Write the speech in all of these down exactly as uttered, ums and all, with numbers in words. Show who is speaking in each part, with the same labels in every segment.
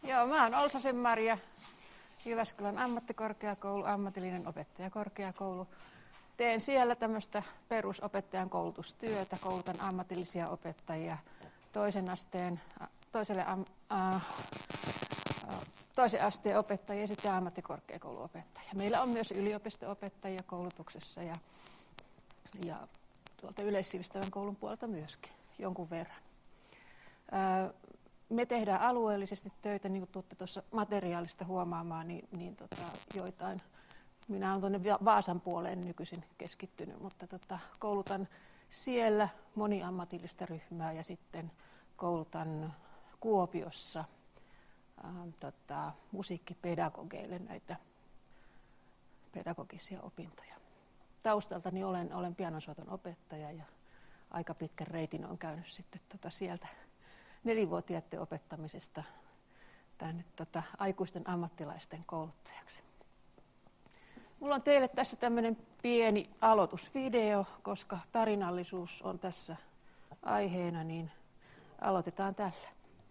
Speaker 1: Joo, mä oon Olsasen Marja, Jyväskylän ammattikorkeakoulu, ammatillinen opettajakorkeakoulu. Teen siellä tämmöistä perusopettajan koulutustyötä, koulutan ammatillisia opettajia toisen asteen, toiselle, äh, toisen asteen opettajia ja sitten ammattikorkeakouluopettajia. Meillä on myös yliopisto-opettajia koulutuksessa ja, ja tuolta yleissivistävän koulun puolelta myöskin jonkun verran. Äh, Me tehdään alueellisesti töitä, niin kuin tuotte tuossa materiaalista huomaamaan, niin, niin tota, joitain. Minä olen tuonne Vaasan puoleen nykyisin keskittynyt, mutta tota, koulutan siellä moniammatillista ryhmää ja sitten koulutan Kuopiossa ähm, tota, musiikkipedagogeille näitä pedagogisia opintoja. Taustaltani olen, olen pianonsoiton opettaja ja aika pitkän reitin olen käynyt sitten tota sieltä nelivuotiaiden opettamisesta tänne tota, aikuisten ammattilaisten kouluttajaksi. Mulla on teille tässä tämmöinen pieni aloitusvideo, koska tarinallisuus on tässä aiheena, niin aloitetaan tällä.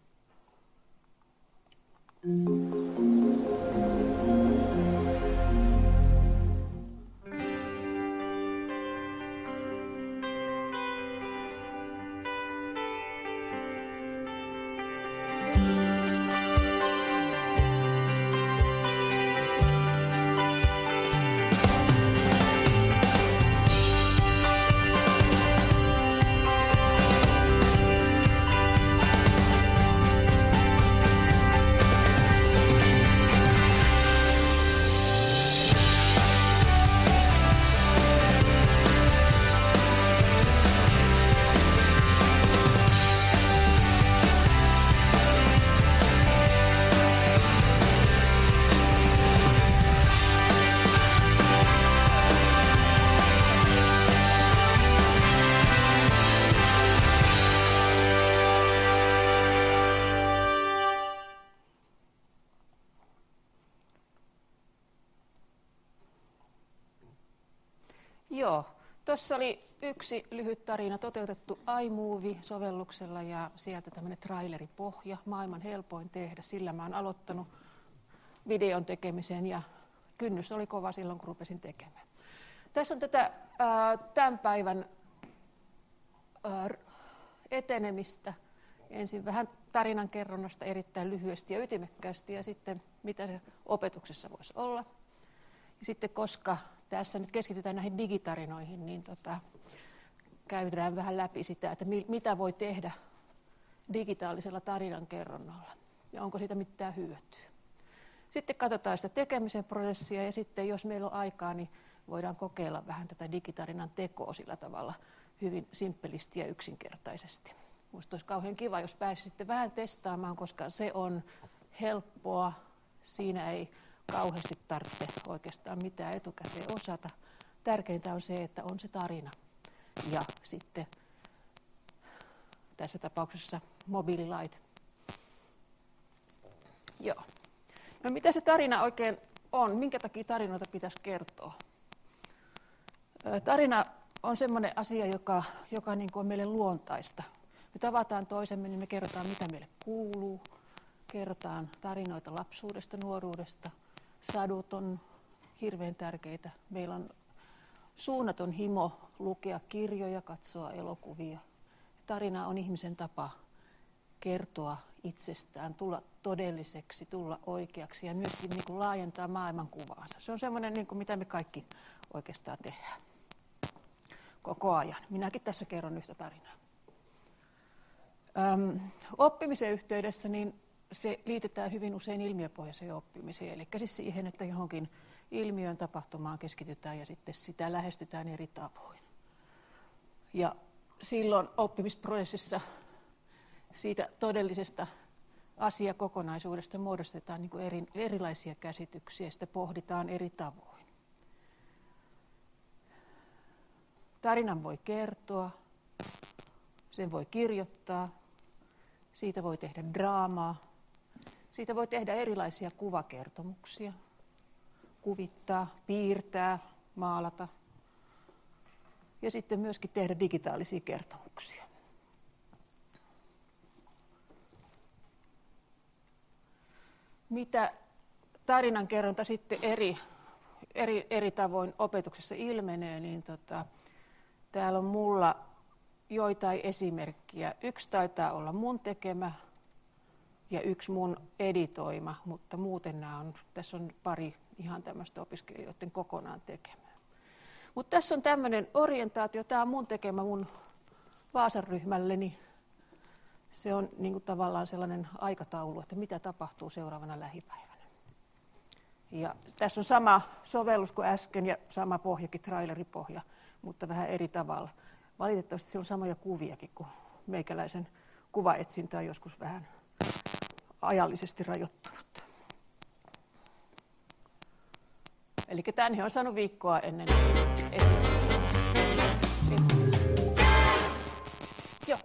Speaker 1: Joo, tuossa oli yksi lyhyt tarina toteutettu iMovie-sovelluksella ja sieltä tämmöinen traileripohja, maailman helpoin tehdä. Sillä mä oon aloittanut videon tekemisen ja kynnys oli kova silloin, kun rupesin tekemään. Tässä on tätä ää, tämän päivän ää, etenemistä. Ensin vähän tarinan kerronnasta erittäin lyhyesti ja ytimekkäästi ja sitten mitä se opetuksessa voisi olla. Ja sitten koska tässä nyt keskitytään näihin digitarinoihin, niin tota, käydään vähän läpi sitä, että mi- mitä voi tehdä digitaalisella tarinankerronnalla ja onko siitä mitään hyötyä. Sitten katsotaan sitä tekemisen prosessia ja sitten jos meillä on aikaa, niin voidaan kokeilla vähän tätä digitarinan tekoa sillä tavalla hyvin simppelisti ja yksinkertaisesti. Minusta olisi kauhean kiva, jos pääsisitte vähän testaamaan, koska se on helppoa, siinä ei kauheasti tarvitse oikeastaan mitään etukäteen osata. Tärkeintä on se, että on se tarina ja sitten tässä tapauksessa mobiililaite. Joo. No mitä se tarina oikein on? Minkä takia tarinoita pitäisi kertoa? Tarina on semmoinen asia, joka, joka niin kuin on meille luontaista. Me tavataan toisemme, niin me kerrotaan, mitä meille kuuluu. Kerrotaan tarinoita lapsuudesta, nuoruudesta. Sadut on hirveän tärkeitä. Meillä on suunnaton himo lukea kirjoja, katsoa elokuvia. Tarina on ihmisen tapa kertoa itsestään, tulla todelliseksi, tulla oikeaksi ja myöskin niin kuin laajentaa maailmankuvaansa. Se on semmoinen, niin kuin mitä me kaikki oikeastaan tehdään koko ajan. Minäkin tässä kerron yhtä tarinaa. Öm, oppimisen yhteydessä niin se liitetään hyvin usein ilmiöpohjaiseen oppimiseen, eli siis siihen, että johonkin ilmiön tapahtumaan keskitytään ja sitten sitä lähestytään eri tavoin. Ja silloin oppimisprosessissa siitä todellisesta asiakokonaisuudesta muodostetaan niin kuin eri, erilaisia käsityksiä ja sitä pohditaan eri tavoin. Tarinan voi kertoa, sen voi kirjoittaa, siitä voi tehdä draamaa, siitä voi tehdä erilaisia kuvakertomuksia, kuvittaa, piirtää, maalata ja sitten myöskin tehdä digitaalisia kertomuksia. mitä tarinankerronta sitten eri, eri, eri tavoin opetuksessa ilmenee, niin tota, täällä on mulla joitain esimerkkiä. Yksi taitaa olla mun tekemä ja yksi mun editoima, mutta muuten nämä on, tässä on pari ihan tämmöistä opiskelijoiden kokonaan tekemää. Mutta tässä on tämmöinen orientaatio, tämä on mun tekemä mun Vaasan ryhmälleni. Se on niin kuin tavallaan sellainen aikataulu, että mitä tapahtuu seuraavana lähipäivänä. Ja tässä on sama sovellus kuin äsken ja sama pohjakin, traileripohja, mutta vähän eri tavalla. Valitettavasti siellä on samoja kuviakin, kun meikäläisen kuvaetsintä on joskus vähän ajallisesti rajoittunut. Eli tämän he on saanut viikkoa ennen esimerkkiä. Joo.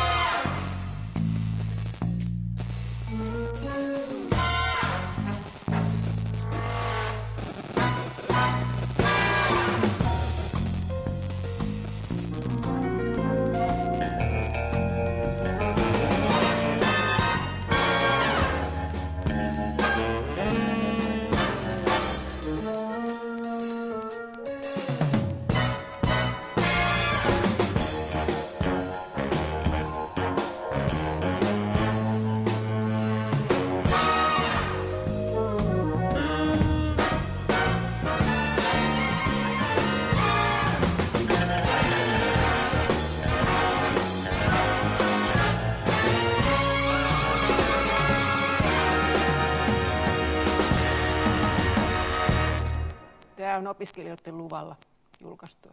Speaker 1: Tämä on opiskelijoiden luvalla julkaistu.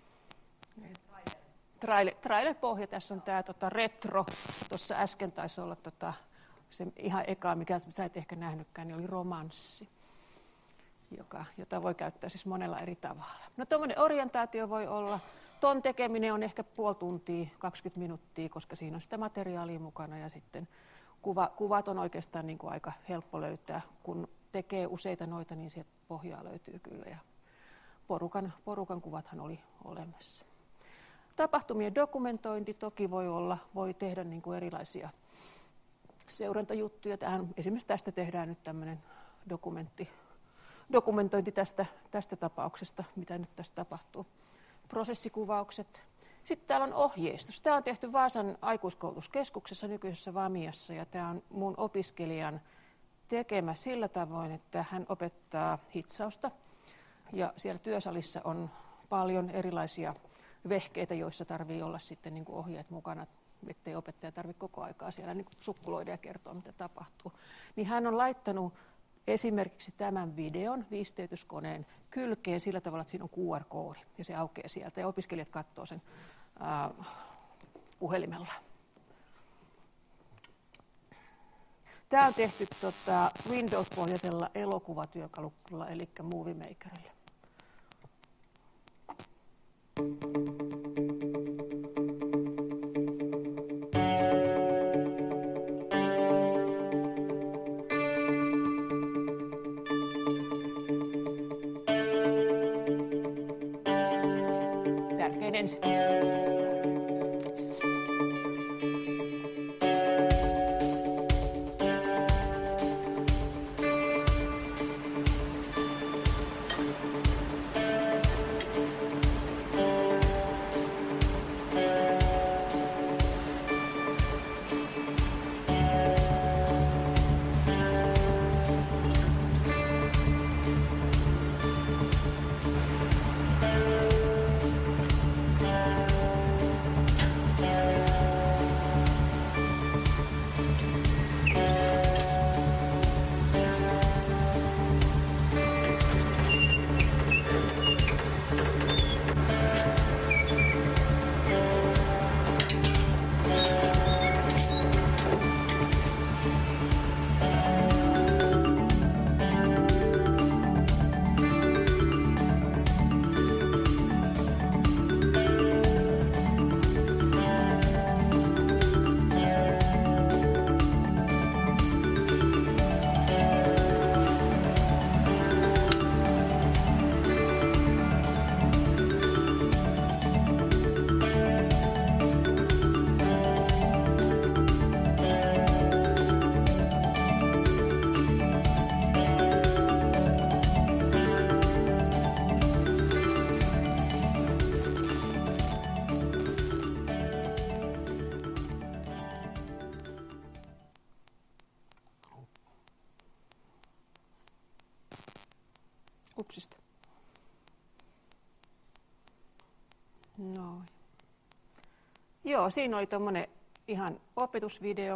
Speaker 1: Trailer, trailer-pohja, tässä on tämä tota, retro. Tuossa äsken taisi olla tota, se ihan eka, mikä sä et ehkä nähnytkään, niin oli romanssi, joka, jota voi käyttää siis monella eri tavalla. No tuommoinen orientaatio voi olla. Ton tekeminen on ehkä puoli tuntia, kaksikymmentä minuuttia, koska siinä on sitä materiaalia mukana ja sitten kuva, kuvat on oikeastaan niin kuin aika helppo löytää. Kun tekee useita noita, niin sieltä pohjaa löytyy kyllä ja porukan, porukan kuvathan oli olemassa. Tapahtumien dokumentointi toki voi olla, voi tehdä niin kuin erilaisia seurantajuttuja. Tähän, esimerkiksi tästä tehdään nyt tämmöinen dokumentti, dokumentointi tästä, tästä tapauksesta, mitä nyt tässä tapahtuu. Prosessikuvaukset. Sitten täällä on ohjeistus. Tämä on tehty Vaasan aikuiskoulutuskeskuksessa, nykyisessä Vamiassa, ja tämä on mun opiskelijan tekemä sillä tavoin, että hän opettaa hitsausta. Ja siellä työsalissa on paljon erilaisia vehkeitä, joissa tarvii olla sitten niin kuin ohjeet mukana, ettei opettaja tarvitse koko aikaa siellä niin kuin sukkuloida ja kertoa, mitä tapahtuu. Niin hän on laittanut esimerkiksi tämän videon viisteytyskoneen kylkeen sillä tavalla, että siinä on Q R-koodi ja se aukeaa sieltä ja opiskelijat katsoo sen ää, puhelimella. Tämä on tehty tota, Windows-pohjaisella elokuvatyökalulla, eli Movie Makerilla. Tärkein ensin. Upsista. Noin. Joo, siinä oli tuommoinen ihan opetusvideo,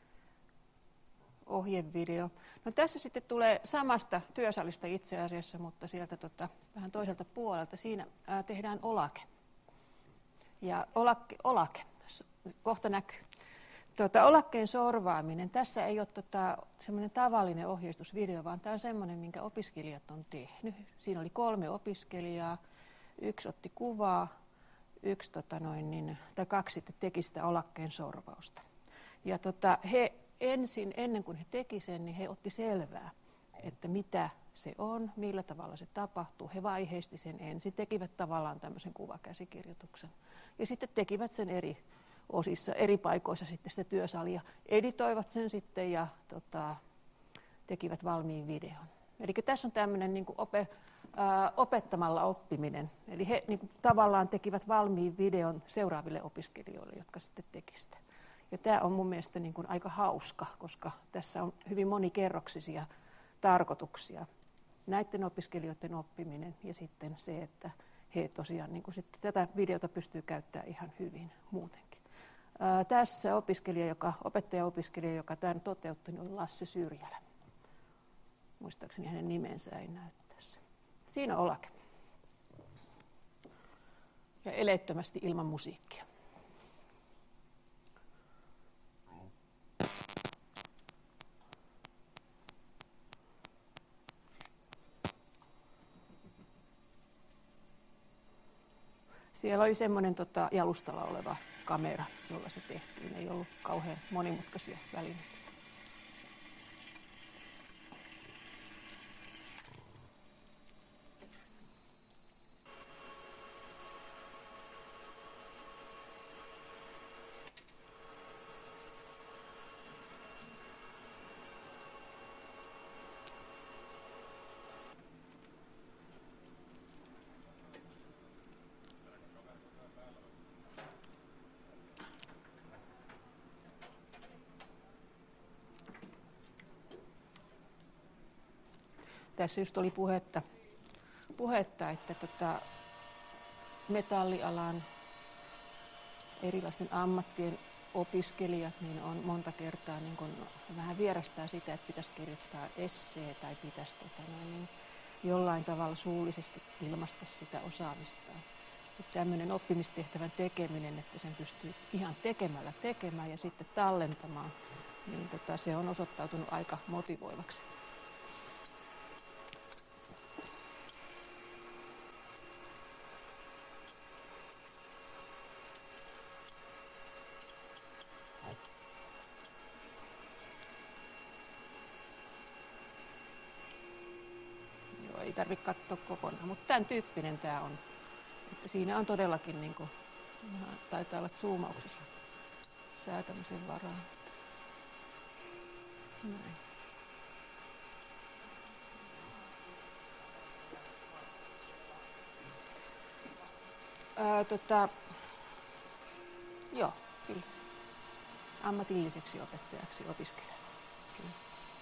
Speaker 1: ohjevideo. No tässä sitten tulee samasta työsalista itse asiassa, mutta sieltä tota, vähän toiselta puolelta. Siinä ää, tehdään olake. Ja olake, olake kohta näkyy. Tuota, olakkeen sorvaaminen. Tässä ei ole tota, semmoinen tavallinen ohjeistusvideo, vaan tämä on semmoinen, minkä opiskelijat on tehnyt. Siinä oli kolme opiskelijaa, yksi otti kuvaa, yksi tota noin, niin, tai kaksi sitten teki sitä olakkeen sorvausta. Ja tota, he ensin, ennen kuin he teki sen, niin he otti selvää, että mitä se on, millä tavalla se tapahtuu. He vaiheisti sen ensin, tekivät tavallaan tämmöisen kuvakäsikirjoituksen. Ja sitten tekivät sen eri osissa, eri paikoissa sitten sitä työsalia. Editoivat sen sitten ja tota, tekivät valmiin videon. Eli tässä on tämmöinen niin kuin ope, ää, opettamalla oppiminen. Eli he niin kuin, tavallaan tekivät valmiin videon seuraaville opiskelijoille, jotka sitten tekivät sitä. Ja tämä on mun mielestä niin kuin aika hauska, koska tässä on hyvin monikerroksisia tarkoituksia. Näiden opiskelijoiden oppiminen ja sitten se, että he tosiaan niin kuin sitten tätä videota pystyy käyttämään ihan hyvin muutenkin. Ää, tässä opiskelija, joka, opettaja-opiskelija, joka tämän toteutti, niin oli Lasse Syrjälä. Muistaakseni hänen nimensä ei näy tässä. Siinä on olake. Ja eleettömästi ilman musiikkia. Siellä oli semmoinen tota, jalustalla oleva kamera, jolla se tehtiin. Ei ollut kauhean monimutkaisia välineitä. Tässä just oli puhetta, puhetta että tota, metallialan erilaisten ammattien opiskelijat niin on monta kertaa niin kun vähän vierastaa sitä, että pitäisi kirjoittaa essee tai pitäisi tota, niin jollain tavalla suullisesti ilmaista sitä osaamistaan. Että tämmöinen oppimistehtävän tekeminen, että sen pystyy ihan tekemällä tekemään ja sitten tallentamaan, niin tota, se on osoittautunut aika motivoivaksi. Ei tarvitse katsoa kokonaan, mutta tämän tyyppinen tämä on. Että siinä on todellakin, niin kuin, taitaa olla zoomauksessa säätämisen varaa. Näin. Ää, tota, joo, kyllä. Ammatilliseksi opettajaksi opiskelen. Kyllä.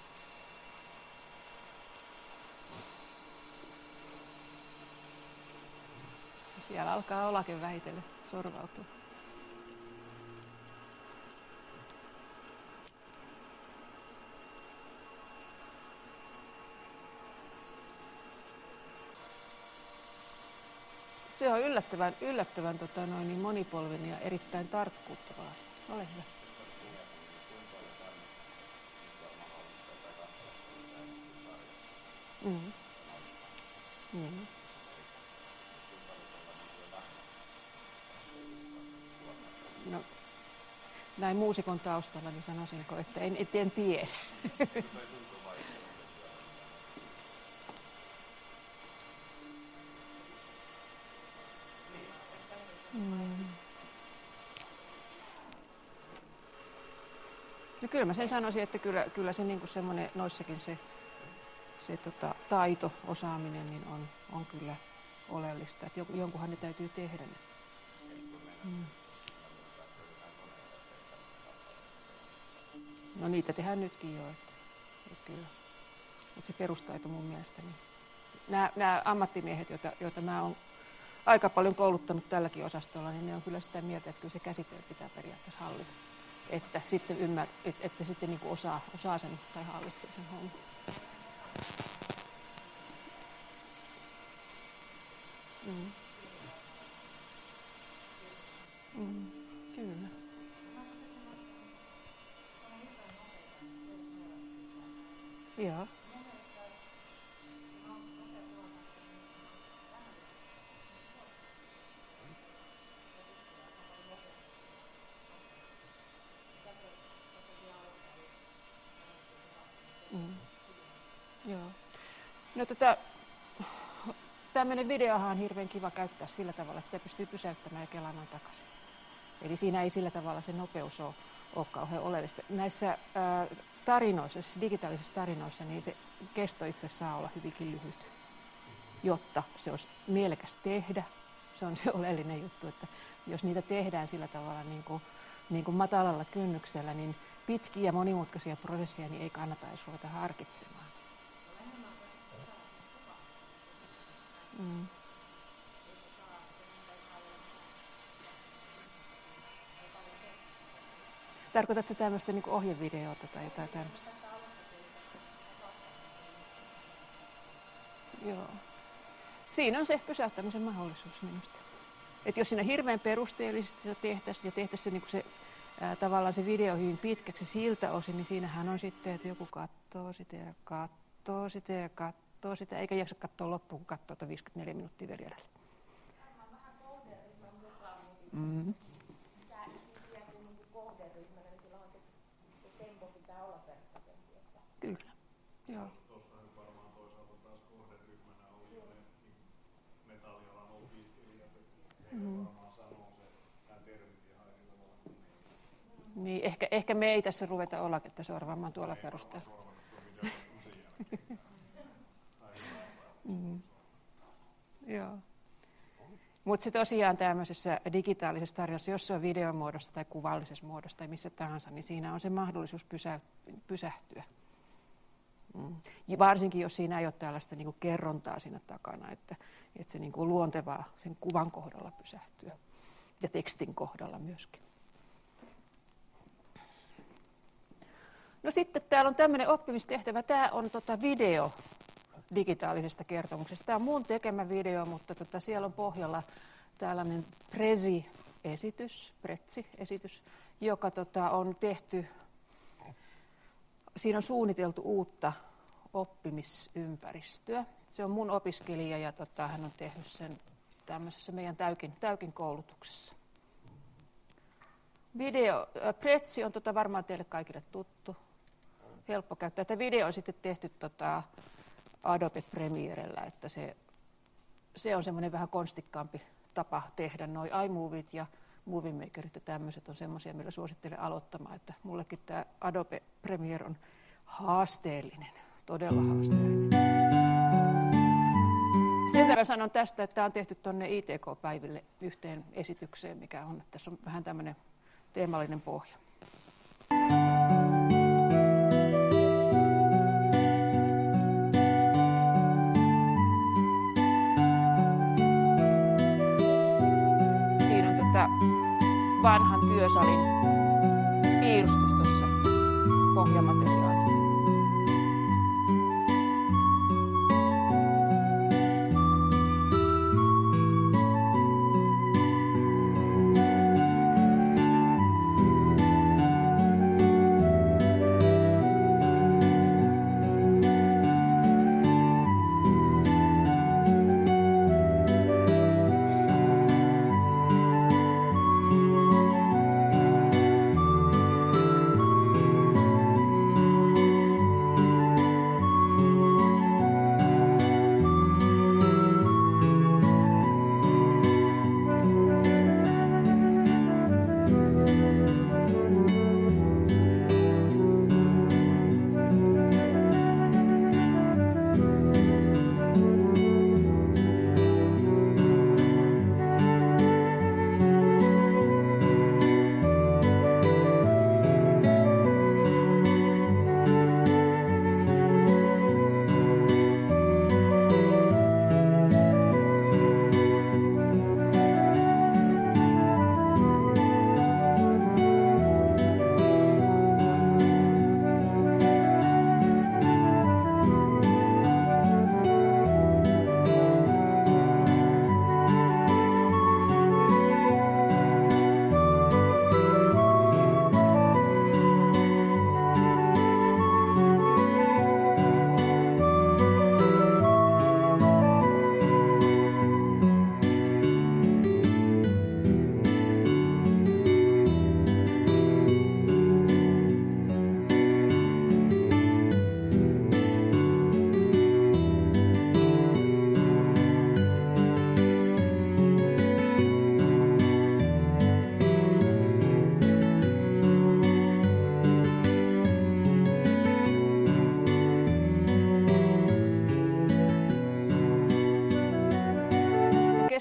Speaker 1: Siellä alkaa olake vähitellen sorvautua. Se on yllättävän, yllättävän tota, noin, niin monipolvinen ja erittäin tarkkuutta vaatii. Ole hyvä. Mm. Niin. No, näin muusikon taustalla niin sanoisinko, että en, en tiedä. Mm. No kyllä mä sen sanoisin, että kyllä, kyllä se niin kuin semmoinen noissakin se, se tota, taito, osaaminen niin on, on kyllä oleellista. Että jonkunhan ne täytyy tehdä. Mm. No niitä tehdään nytkin jo, että, että kyllä. Että se perustaito mun mielestä niin Nämä, nämä ammattimiehet, joita, joita mä oon aika paljon kouluttanut tälläkin osastolla, niin ne on kyllä sitä mieltä, että kyllä se käsityö pitää periaatteessa hallita. Että sitten, ymmär, että, että sitten niin kuin osaa, osaa sen tai hallitsee sen homman. Mm. Mm. Kyllä. Joo. Mm. Joo. No tota, tämmöinen videohan on hirveän kiva käyttää sillä tavalla, että sitä pystyy pysäyttämään ja kelaamaan takaisin. Eli siinä ei sillä tavalla se nopeus ole, ole kauhean oleellista. Näissä ää, tarinoissa, siis digitaalisissa tarinoissa, niin se kesto itse asiassa saa olla hyvinkin lyhyt, jotta se olisi mielekäs tehdä. Se on se oleellinen juttu, että jos niitä tehdään sillä tavalla niin kuin, niin kuin matalalla kynnyksellä, niin pitkiä ja monimutkaisia prosesseja niin ei kannata edes ruveta harkitsemaan. Mm. Tarkoitatko tämmöistä niin kuin ohjevideota tai jotain tämmöistä? Joo. Siinä on se pysäyttämisen mahdollisuus minusta. Että jos siinä hirveän perusteellisesti sitä tehtäisiin ja tehtäisiin se, niin kuin se ää, tavallaan se video hyvin pitkäksi siltä osin, niin siinähän on sitten, että joku katsoo sitä ja katsoo sitä ja katsoo sitä, eikä jaksa katsoa loppuun, kun katsoo tuota viisikymmentäneljä minuuttia vielä jäljellä.
Speaker 2: Varmaan vähän kohderyhmän mukaan,
Speaker 1: Mm-hmm.
Speaker 2: mitä ihmisiä kuin niin kohderyhmänä, niin silloin se, se tempo pitää olla verkkaisempi. Että...
Speaker 1: Kyllä, joo.
Speaker 3: Tuossa on varmaan toisaalta taas kohderyhmänä ollut ne metallialan opiskelijat, että
Speaker 1: Mm-hmm.
Speaker 3: varmaan sanoo se, nämä termit ihan eri tavalla kuin ne.
Speaker 1: Niin, ehkä, ehkä me ei tässä ruveta olla, että sorvaamaan tuolla perusteella. Mm. Joo. Mutta se tosiaan tämmöisessä digitaalisessa tarinassa, jos se on videon muodossa tai kuvallisessa muodossa tai missä tahansa, niin siinä on se mahdollisuus pysä, pysähtyä. Mm. Ja varsinkin, jos siinä ei ole tällaista niin kuin kerrontaa siinä takana, että, että se niin kuin luontevaa sen kuvan kohdalla pysähtyä ja tekstin kohdalla myöskin. No sitten täällä on tämmöinen oppimistehtävä. Tämä on tota video digitaalisesta kertomuksesta. Tämä on mun tekemä video, mutta tota siellä on pohjalla tällainen Prezi-esitys, Prezi-esitys, joka tota on tehty, siinä on suunniteltu uutta oppimisympäristöä. Se on mun opiskelija ja tota, hän on tehnyt sen tämmöisessä meidän täykin, täykin koulutuksessa. Video, äh, Prezi on tota varmaan teille kaikille tuttu, helppo käyttää. Tämä video on sitten tehty tota Adobe Premierellä, että se, se on semmoinen vähän konstikkaampi tapa tehdä. Noi iMovit ja Movie Makerit ja tämmöiset on semmoisia, millä suosittelen aloittamaan, että mullekin tämä Adobe Premiere on haasteellinen, todella haasteellinen. Sen verran sanon tästä, että tämä on tehty tuonne I T K-päiville yhteen esitykseen, mikä on, että tässä on vähän tämmöinen teemallinen pohja. Siinä on tota vanhan työsalin piirustus tuossa pohjamateriaalilla.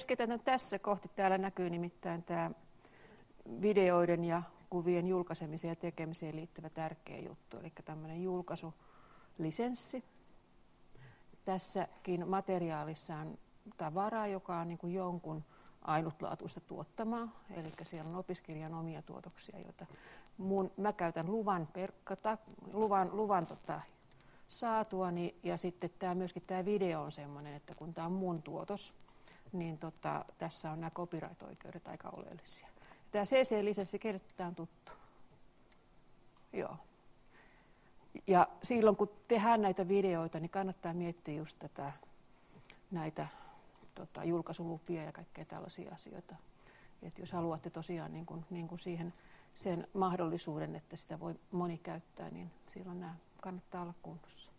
Speaker 1: keskeytän tässä kohti. Täällä näkyy nimittäin tämä videoiden ja kuvien julkaisemiseen ja tekemiseen liittyvä tärkeä juttu, eli tämmöinen julkaisulisenssi. Tässäkin materiaalissa on tavaraa, joka on niin kuin jonkun ainutlaatuista tuottamaa, eli siellä on opiskelijan omia tuotoksia, joita mun, mä käytän luvan, per, ta, luvan, luvan tota, saatuani, ja sitten tämä, myöskin tämä video on sellainen, että kun tämä on mun tuotos, niin tota, tässä on nämä copyright-oikeudet aika oleellisia. Tämä C C-lisenssi, kenestä tämä on tuttu? Joo. Ja silloin kun tehdään näitä videoita, niin kannattaa miettiä just tätä, näitä tota, julkaisulupia ja kaikkea tällaisia asioita. Et jos haluatte tosiaan niin kun, niin kun siihen sen mahdollisuuden, että sitä voi moni käyttää, niin silloin nämä kannattaa olla kunnossa.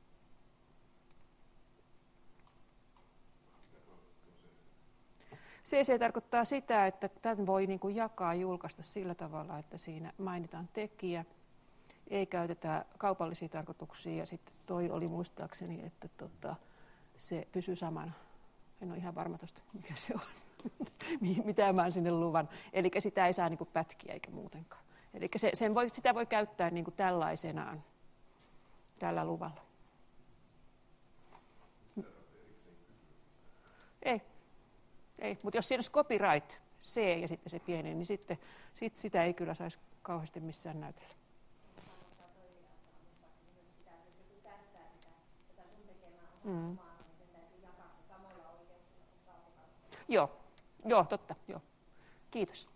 Speaker 1: C C tarkoittaa sitä, että tämän voi niin kuin jakaa ja julkaista sillä tavalla, että siinä mainitaan tekijä, ei käytetä kaupallisia tarkoituksia, ja sitten toi oli muistaakseni, että tota, se pysyy samana. En ole ihan varma tuosta, mikä se on, mitä mä oon sinne luvan. Eli sitä ei saa niin kuin pätkiä eikä muutenkaan. Eli se, sen voi, sitä voi käyttää niin kuin tällaisenaan, tällä luvalla. Ei. Ei, mutta jos siinä olisi copyright, C ja sitten se pieni, niin sitten sit sitä ei kyllä saisi kauheasti missään näytellä. Mm. Joo, joo, totta, joo. Kiitos.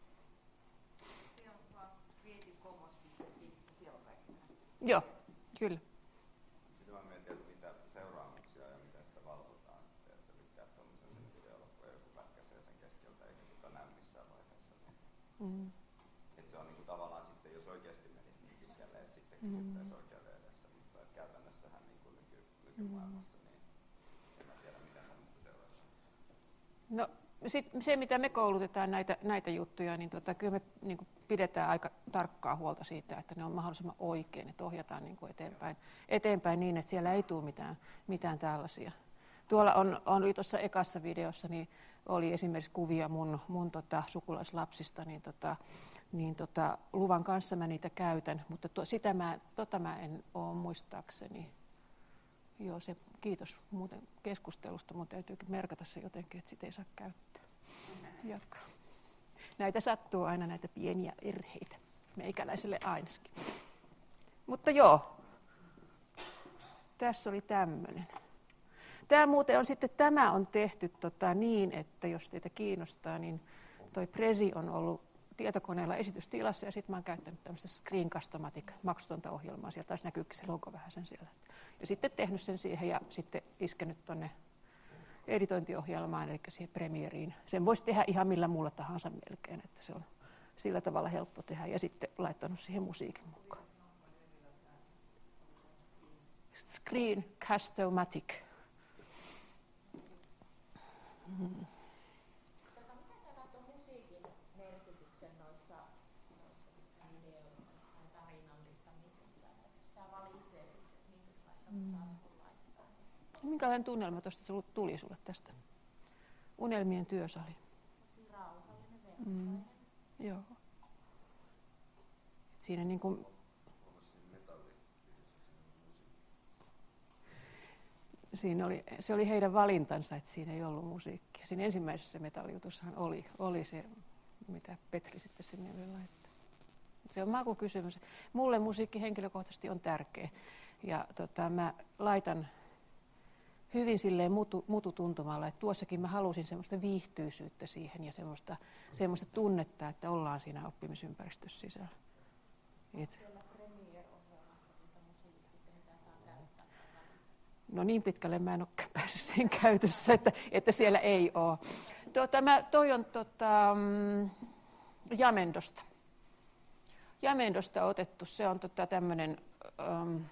Speaker 1: Joo, kyllä.
Speaker 4: Sitten mä mietin, että mitä seuraamuksia ja miten sitä valvotaan sitten, että sä lykkää tuollaisen sen videoloppuun joku pätkäsee sen keskeltä eikä sitä näy missään vaiheessa. Mm. Että se on niinku tavallaan sitten, jos oikeasti menisi niin pitkälle, että sitten kysyttäisiin mm. oikeuden edessä, mutta että käytännössähän niin kuin nyky, nykymaailmassa, niin en mä tiedä miten tämmöistä seurataan.
Speaker 1: No sit se, mitä me koulutetaan näitä, näitä juttuja, niin tota, kyllä me niin kuin pidetään aika tarkkaa huolta siitä, että ne on mahdollisimman oikein, että ohjataan niin kuin eteenpäin, eteenpäin niin, että siellä ei tule mitään, mitään tällaisia. Tuolla on, on tuossa ekassa videossa, niin oli esimerkiksi kuvia mun, mun tota, sukulaislapsista, niin, tota, niin tota, luvan kanssa mä niitä käytän, mutta to, sitä mä, tota mä en ole muistaakseni. Joo, se, kiitos muuten keskustelusta, mun täytyykin merkata se jotenkin, että sitä ei saa käyttää. Jatka. Näitä sattuu aina, näitä pieniä erheitä, meikäläiselle ainakin. Mutta joo, tässä oli tämmöinen. Tämä muuten on sitten, tämä on tehty tota niin, että jos teitä kiinnostaa, niin toi Prezi on ollut tietokoneella esitystilassa, ja sitten mä oon käyttänyt tämmöistä Screencast-O-Matic maksutonta ohjelmaa. Sieltä taas näkyykin se logo vähän sen siellä. Ja sitten tehnyt sen siihen ja sitten iskenyt tonne editointiohjelmaan, eli siihen Premieriin. Sen voisi tehdä ihan millä muulla tahansa melkein, että se on sillä tavalla helppo tehdä. Ja sitten laittanut siihen musiikin mukaan. Screencast-O-Matic. Hmm.
Speaker 2: Tota, mitä sä näet tuon musiikin merkityksen noissa, noissa videoissa tai tarinallistamisessa? Että jos tämä valitsee sitten, minkälaista musaa mm. laittaa.
Speaker 1: Minkälainen tunnelma tuosta tuli sulle tästä? Unelmien työsali.
Speaker 2: Tosi rauhallinen, verkkainen.
Speaker 1: Mm. Joo. Siinä niin kuin Siinä oli, se oli heidän valintansa, että siinä ei ollut musiikkia. Siinä ensimmäisessä metallijutussahan oli, oli se, mitä Petri sitten sinne oli laittaa. Se on makukysymys. Mulle musiikki henkilökohtaisesti on tärkeä. Ja tota, mä laitan hyvin silleen mutu, mututuntumalla, että tuossakin mä halusin semmoista viihtyisyyttä siihen ja semmoista, semmoista tunnetta, että ollaan siinä oppimisympäristössä sisällä. Et. No niin pitkälle mä en ole päässyt sen käytössä, että, että siellä ei ole. Tuota, mä, toi on tota, Jamendosta. Jamendosta otettu. Se on tota, tämmöinen um,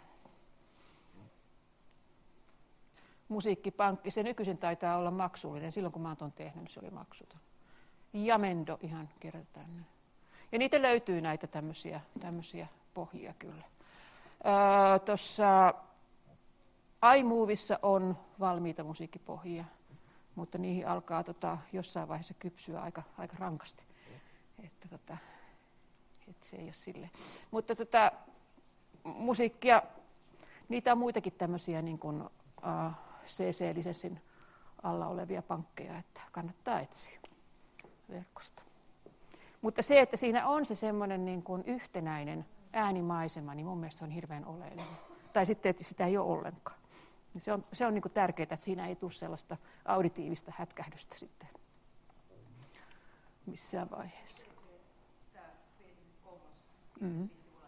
Speaker 1: musiikkipankki. Se nykyisin taitaa olla maksullinen. Silloin kun mä oon ton tehnyt, niin se oli maksuton. Jamendo ihan kirjoitetaan. Ja niitä löytyy näitä tämmöisiä, tämmöisiä pohjia kyllä. Öö, Tuossa iMovissa on valmiita musiikkipohjia, mutta niihin alkaa tota, jossain vaiheessa kypsyä aika, aika rankasti. Että, tota, että se ei ole sille. Mutta tota, musiikkia, niitä on muitakin tämmöisiä niin kuin uh, C C-lisenssin alla olevia pankkeja, että kannattaa etsiä verkosta. Mutta se, että siinä on se semmoinen niin kuin yhtenäinen äänimaisema, niin mun mielestä se on hirveän oleellinen. Tai sitten, että sitä ei ole ollenkaan. Se on, se on niin kuin tärkeää, että siinä ei tule sellaista auditiivista hätkähdystä sitten missään vaiheessa. Mm-hmm.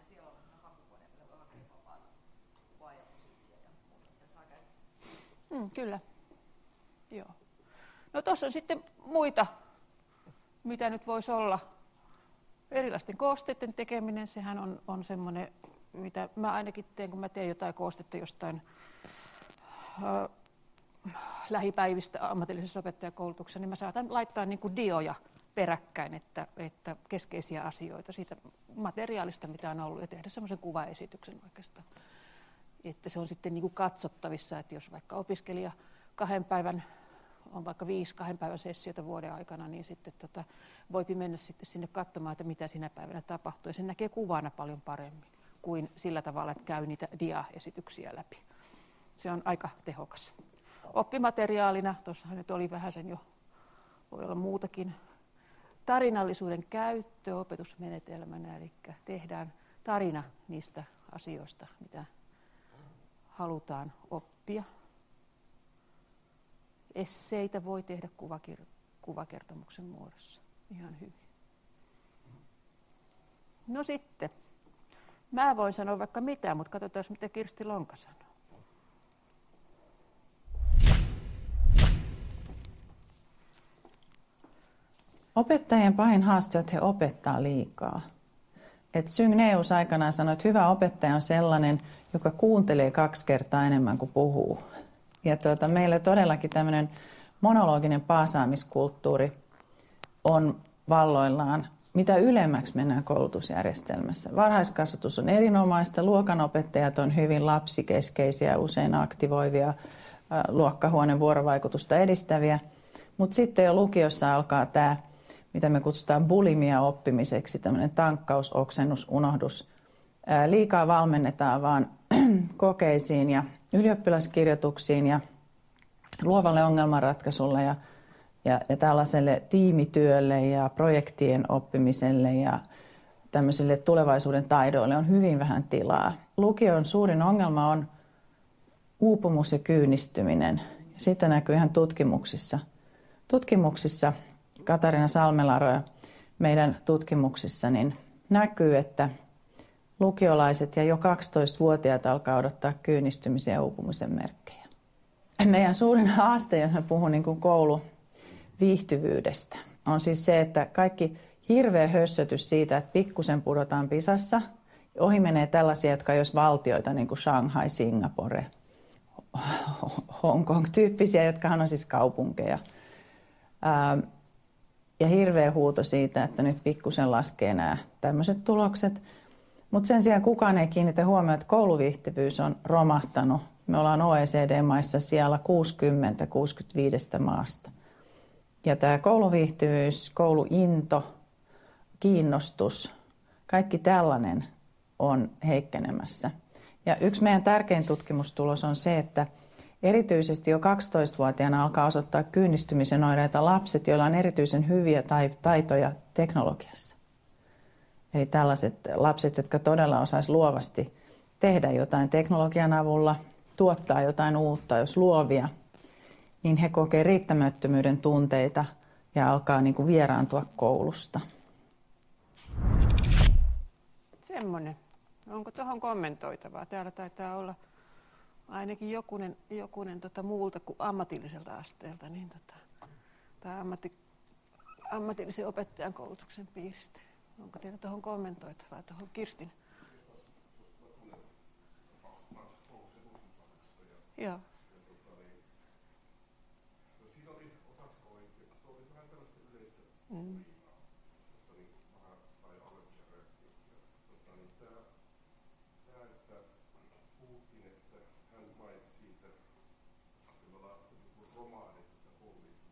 Speaker 1: Mm, kyllä. Joo. No tuossa on sitten muita, mitä nyt voisi olla. Erilaisten koosteiden tekeminen, sehän on, on semmoinen, mitä mä ainakin teen, kun mä teen jotain koostetta jostain äh, lähipäivistä ammatillisessa opettajakoulutuksessa, niin mä saatan laittaa niin kuin dioja peräkkäin, että, että keskeisiä asioita siitä materiaalista, mitä on ollut, ja tehdä semmoisen kuvaesityksen oikeastaan. Että se on sitten niin kuin katsottavissa, että jos vaikka opiskelija kahden päivän, on vaikka viisi kahden päivän sessioita vuoden aikana, niin sitten tota, voipi mennä sitten sinne katsomaan, että mitä sinä päivänä tapahtuu. Ja se näkee kuvana paljon paremmin kuin sillä tavalla, että käy niitä dia-esityksiä läpi. Se on aika tehokas. Oppimateriaalina, tuossahan nyt oli vähän sen jo, voi olla muutakin, tarinallisuuden käyttö opetusmenetelmänä, eli tehdään tarina niistä asioista, mitä halutaan oppia. Esseitä voi tehdä kuvakir- kuvakertomuksen muodossa ihan hyvin. No sitten, mä voin sanoa vaikka mitä, mutta katsotaan mitä Kirsti Lonka sanoo.
Speaker 5: Opettajien pahin haaste on, että he opettaa liikaa. Et Syngneus aikanaan sanoi, että hyvä opettaja on sellainen, joka kuuntelee kaksi kertaa enemmän kuin puhuu. Ja tuota, meillä todellakin tämmöinen monologinen paasaamiskulttuuri on valloillaan, mitä ylemmäksi mennään koulutusjärjestelmässä. Varhaiskasvatus on erinomaista, luokanopettajat on hyvin lapsikeskeisiä, usein aktivoivia, luokkahuoneen vuorovaikutusta edistäviä. Mutta sitten jo lukiossa alkaa tämä, mitä me kutsutaan bulimia-oppimiseksi, tämmöinen tankkaus, oksennus, unohdus. Ää, liikaa valmennetaan vaan kokeisiin ja ylioppilaskirjoituksiin ja luovalle ongelmanratkaisulle ja, ja, ja tällaiselle tiimityölle ja projektien oppimiselle ja tämmöisille tulevaisuuden taidoille on hyvin vähän tilaa. Lukion suurin ongelma on uupumus ja kyynistyminen. Sitä näkyy ihan tutkimuksissa. Tutkimuksissa, Katarina Salmelaro ja meidän tutkimuksissa, niin näkyy, että lukiolaiset ja jo kaksitoistavuotiaat alkaa odottaa kyynistymisen ja uupumisen merkkejä. Meidän suurin haaste, jos mä puhun niin kuin kouluviihtyvyydestä, on siis se, että kaikki hirveä hössötys siitä, että pikkusen pudotaan Pisassa, ohi menee tällaisia, jotka jos valtioita, niin kuin Shanghai, Singapore, Hong Kong-tyyppisiä, jotka on siis kaupunkeja. Ja hirveä huuto siitä, että nyt pikkusen laskee nämä tämmöiset tulokset. Mutta sen sijaan kukaan ei kiinnitä huomioon, että kouluviihtyvyys on romahtanut. Me ollaan O E C D-maissa siellä kuusikymmentä kuusikymmentäviisi maasta. Ja tämä kouluviihtyvyys, kouluinto, kiinnostus, kaikki tällainen on heikkenemässä. Ja yksi meidän tärkein tutkimustulos on se, että erityisesti jo kaksitoistavuotiaana alkaa osoittaa kyynistymisen oireita lapset, joilla on erityisen hyviä taitoja teknologiassa. Eli tällaiset lapset, jotka todella osaisi luovasti tehdä jotain teknologian avulla, tuottaa jotain uutta, jos luovia, niin he kokee riittämättömyyden tunteita ja alkaa niin kuin vieraantua koulusta.
Speaker 1: Semmoinen. Onko tuohon kommentoitavaa? Täällä taitaa olla ainakin jokunen, jokunen tota muulta kuin ammatilliselta asteelta, niin tota, tai ammatti, ammatillisen opettajan koulutuksen piiristä. Onko teillä tuohon kommentoitavaa, tuohon Kirstin? Joo.
Speaker 3: Siinä oli osaksi oikein, tuo oli vähän tällaista yleistä
Speaker 1: Mm.
Speaker 3: josta niin vähän sai allergisen reaktion. Tota, niin tämä, tämä, että puhuttiin, että hän mainitsi siitä, että me ollaan niin romahdettu tätä kouluviihtyvyyttä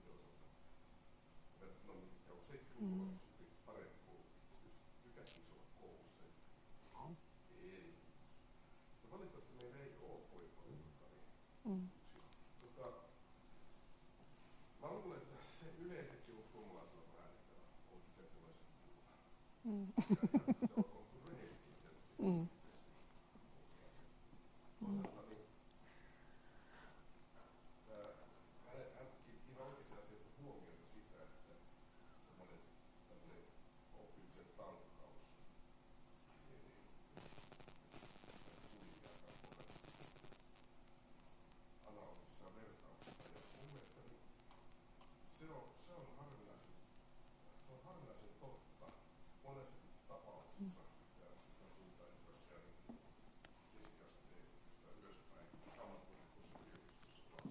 Speaker 6: no mitkä on seitsemän parempi kuin tykättiin olla koulussa. Eli sitä valitettavasti meillä ei ole kovin paljon mm. tota, mä luulen, että se yleensäkin on suomalaisella väännettävä on tykä tulee sen puhuta. Mm. Ja sitä on oltu rehellisiä sellaisia. Mm. Toisaalta niin hän kiinnitti oikeisiin asioihin huomiota sitä, että semmoinen tämmöinen oppimisen tankkaus niin analogisessa vertauksessa. Ja mun mielestä niin se on, se on harvinaisen, se on harvinaisen totta monessakin tapauksessa. Ja sitä puhutaan myös siellä keskiasteen ylöspäin ammattikorkeakoulussa yliopistossa.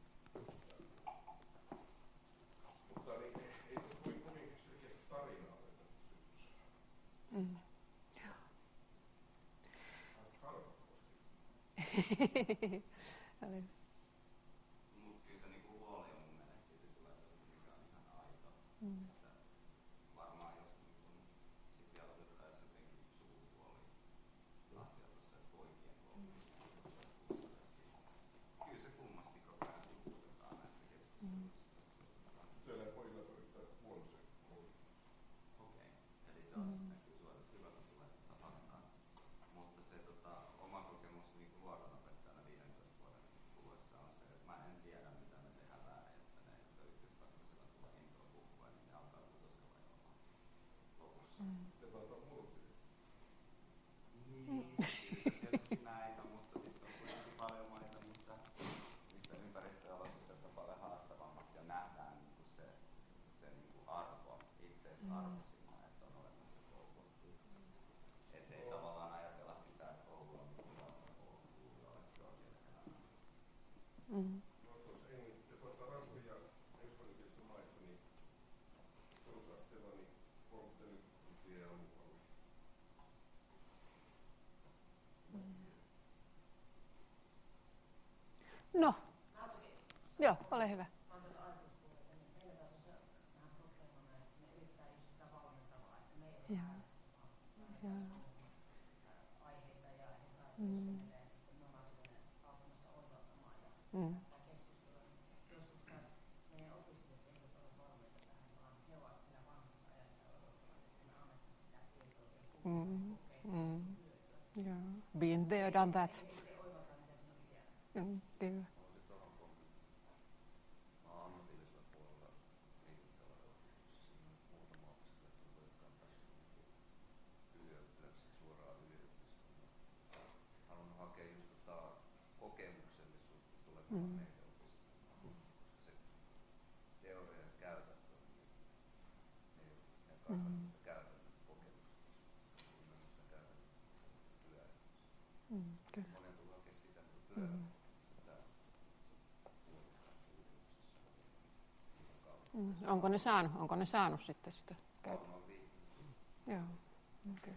Speaker 6: Mutta niin, ei tuossa kovin kovin selkeästi tarinaa ole kysymys.
Speaker 1: Mm.
Speaker 6: Taas harvat koski.
Speaker 4: Mutta kyllä se niinku huoli on mun mielestä siitä tulevaisuudesta, mikä on ihan aito.
Speaker 1: Mm.
Speaker 4: Että varmaan jos niinku sit vielä otettaisiin jotenkin sukupuoli asia tuossa poikien koulutuksessa, kyllä se kummasti koko ajan sivuutetaan näissä keskusteluissa.
Speaker 6: Tytöillä ja pojilla suorittaa huono se koulutus.
Speaker 4: Okei, eli se on mm. sitten kyllä tuoda hyvältä tulee tapahtaa. Mutta se tota, oma kokemus niin luokanopettajana viidentoista vuoden kuluessa on se, että mä en tiedä mitä me tehdään väärin, että ne, jotka ykköstarkoisella tulee intoa puhua, niin ne alkaa kutosella jollain lopussa.
Speaker 1: Mm.
Speaker 6: Ja tuota murusille.
Speaker 4: Niin, tietysti näitä, mutta sitten on kuitenkin paljon maita, missä, missä ympäristöolosuhteet on paljon haastavammat ja nähdään niin se, se niin arvo, itseisarvo mm. siinä, että on olemassa koulu. Että ei tavallaan ajatella sitä, että koulu on hyvä koulu, jollekin asiakkana.
Speaker 1: Mm.
Speaker 6: No tuossa englannin ja tuota ranskan ja espanjankielisissä maissa niin perusasteella niin kolmekymmentä tuntia on mukana.
Speaker 1: No, joo, ole hyvä.
Speaker 2: Mä oon tuota ajatuspuolta, että meillä taas on se vähän probleemana, että me yrittää just sitä valmentavaa, että me ei ole väärässä, vaan aiheita ja he saa työskennellä ja sitten me ollaan sellainen auttamassa oivaltamaan ja tämä keskustelu. Joskus taas meidän opiskelijat eivät ole valmiita tähän, vaan he ovat siinä vanhassa ajassa odottamaan, että me annettaisiin sitä tietoa ja kuulua kokeilua ja hyötyä.
Speaker 1: Been there, done that.
Speaker 2: Ei itse oivaltaa, mitä siinä on vielä.
Speaker 1: Mm, kyllä.
Speaker 7: Ammatillisella puolella liikuntalaitoksessa muutama opiskelija, jotka on päässyt ylioppilaksi suoraan yliopistoon. Haluan hakea just tota kokemuksellisuutta tulemaan mm. meille opiskelemaan, koska se teoria ja käytäntö on niin, ei ole kasvattu sitä käytännön kokemuksesta, vaan sitä käytännön työelämässä.
Speaker 1: Mm, kyllä.
Speaker 7: Monen tulee oikein sitä työelämässä.
Speaker 1: Mm. Onko ne saanut, onko ne saanut sitten sitä käyttöä? Joo. Okay.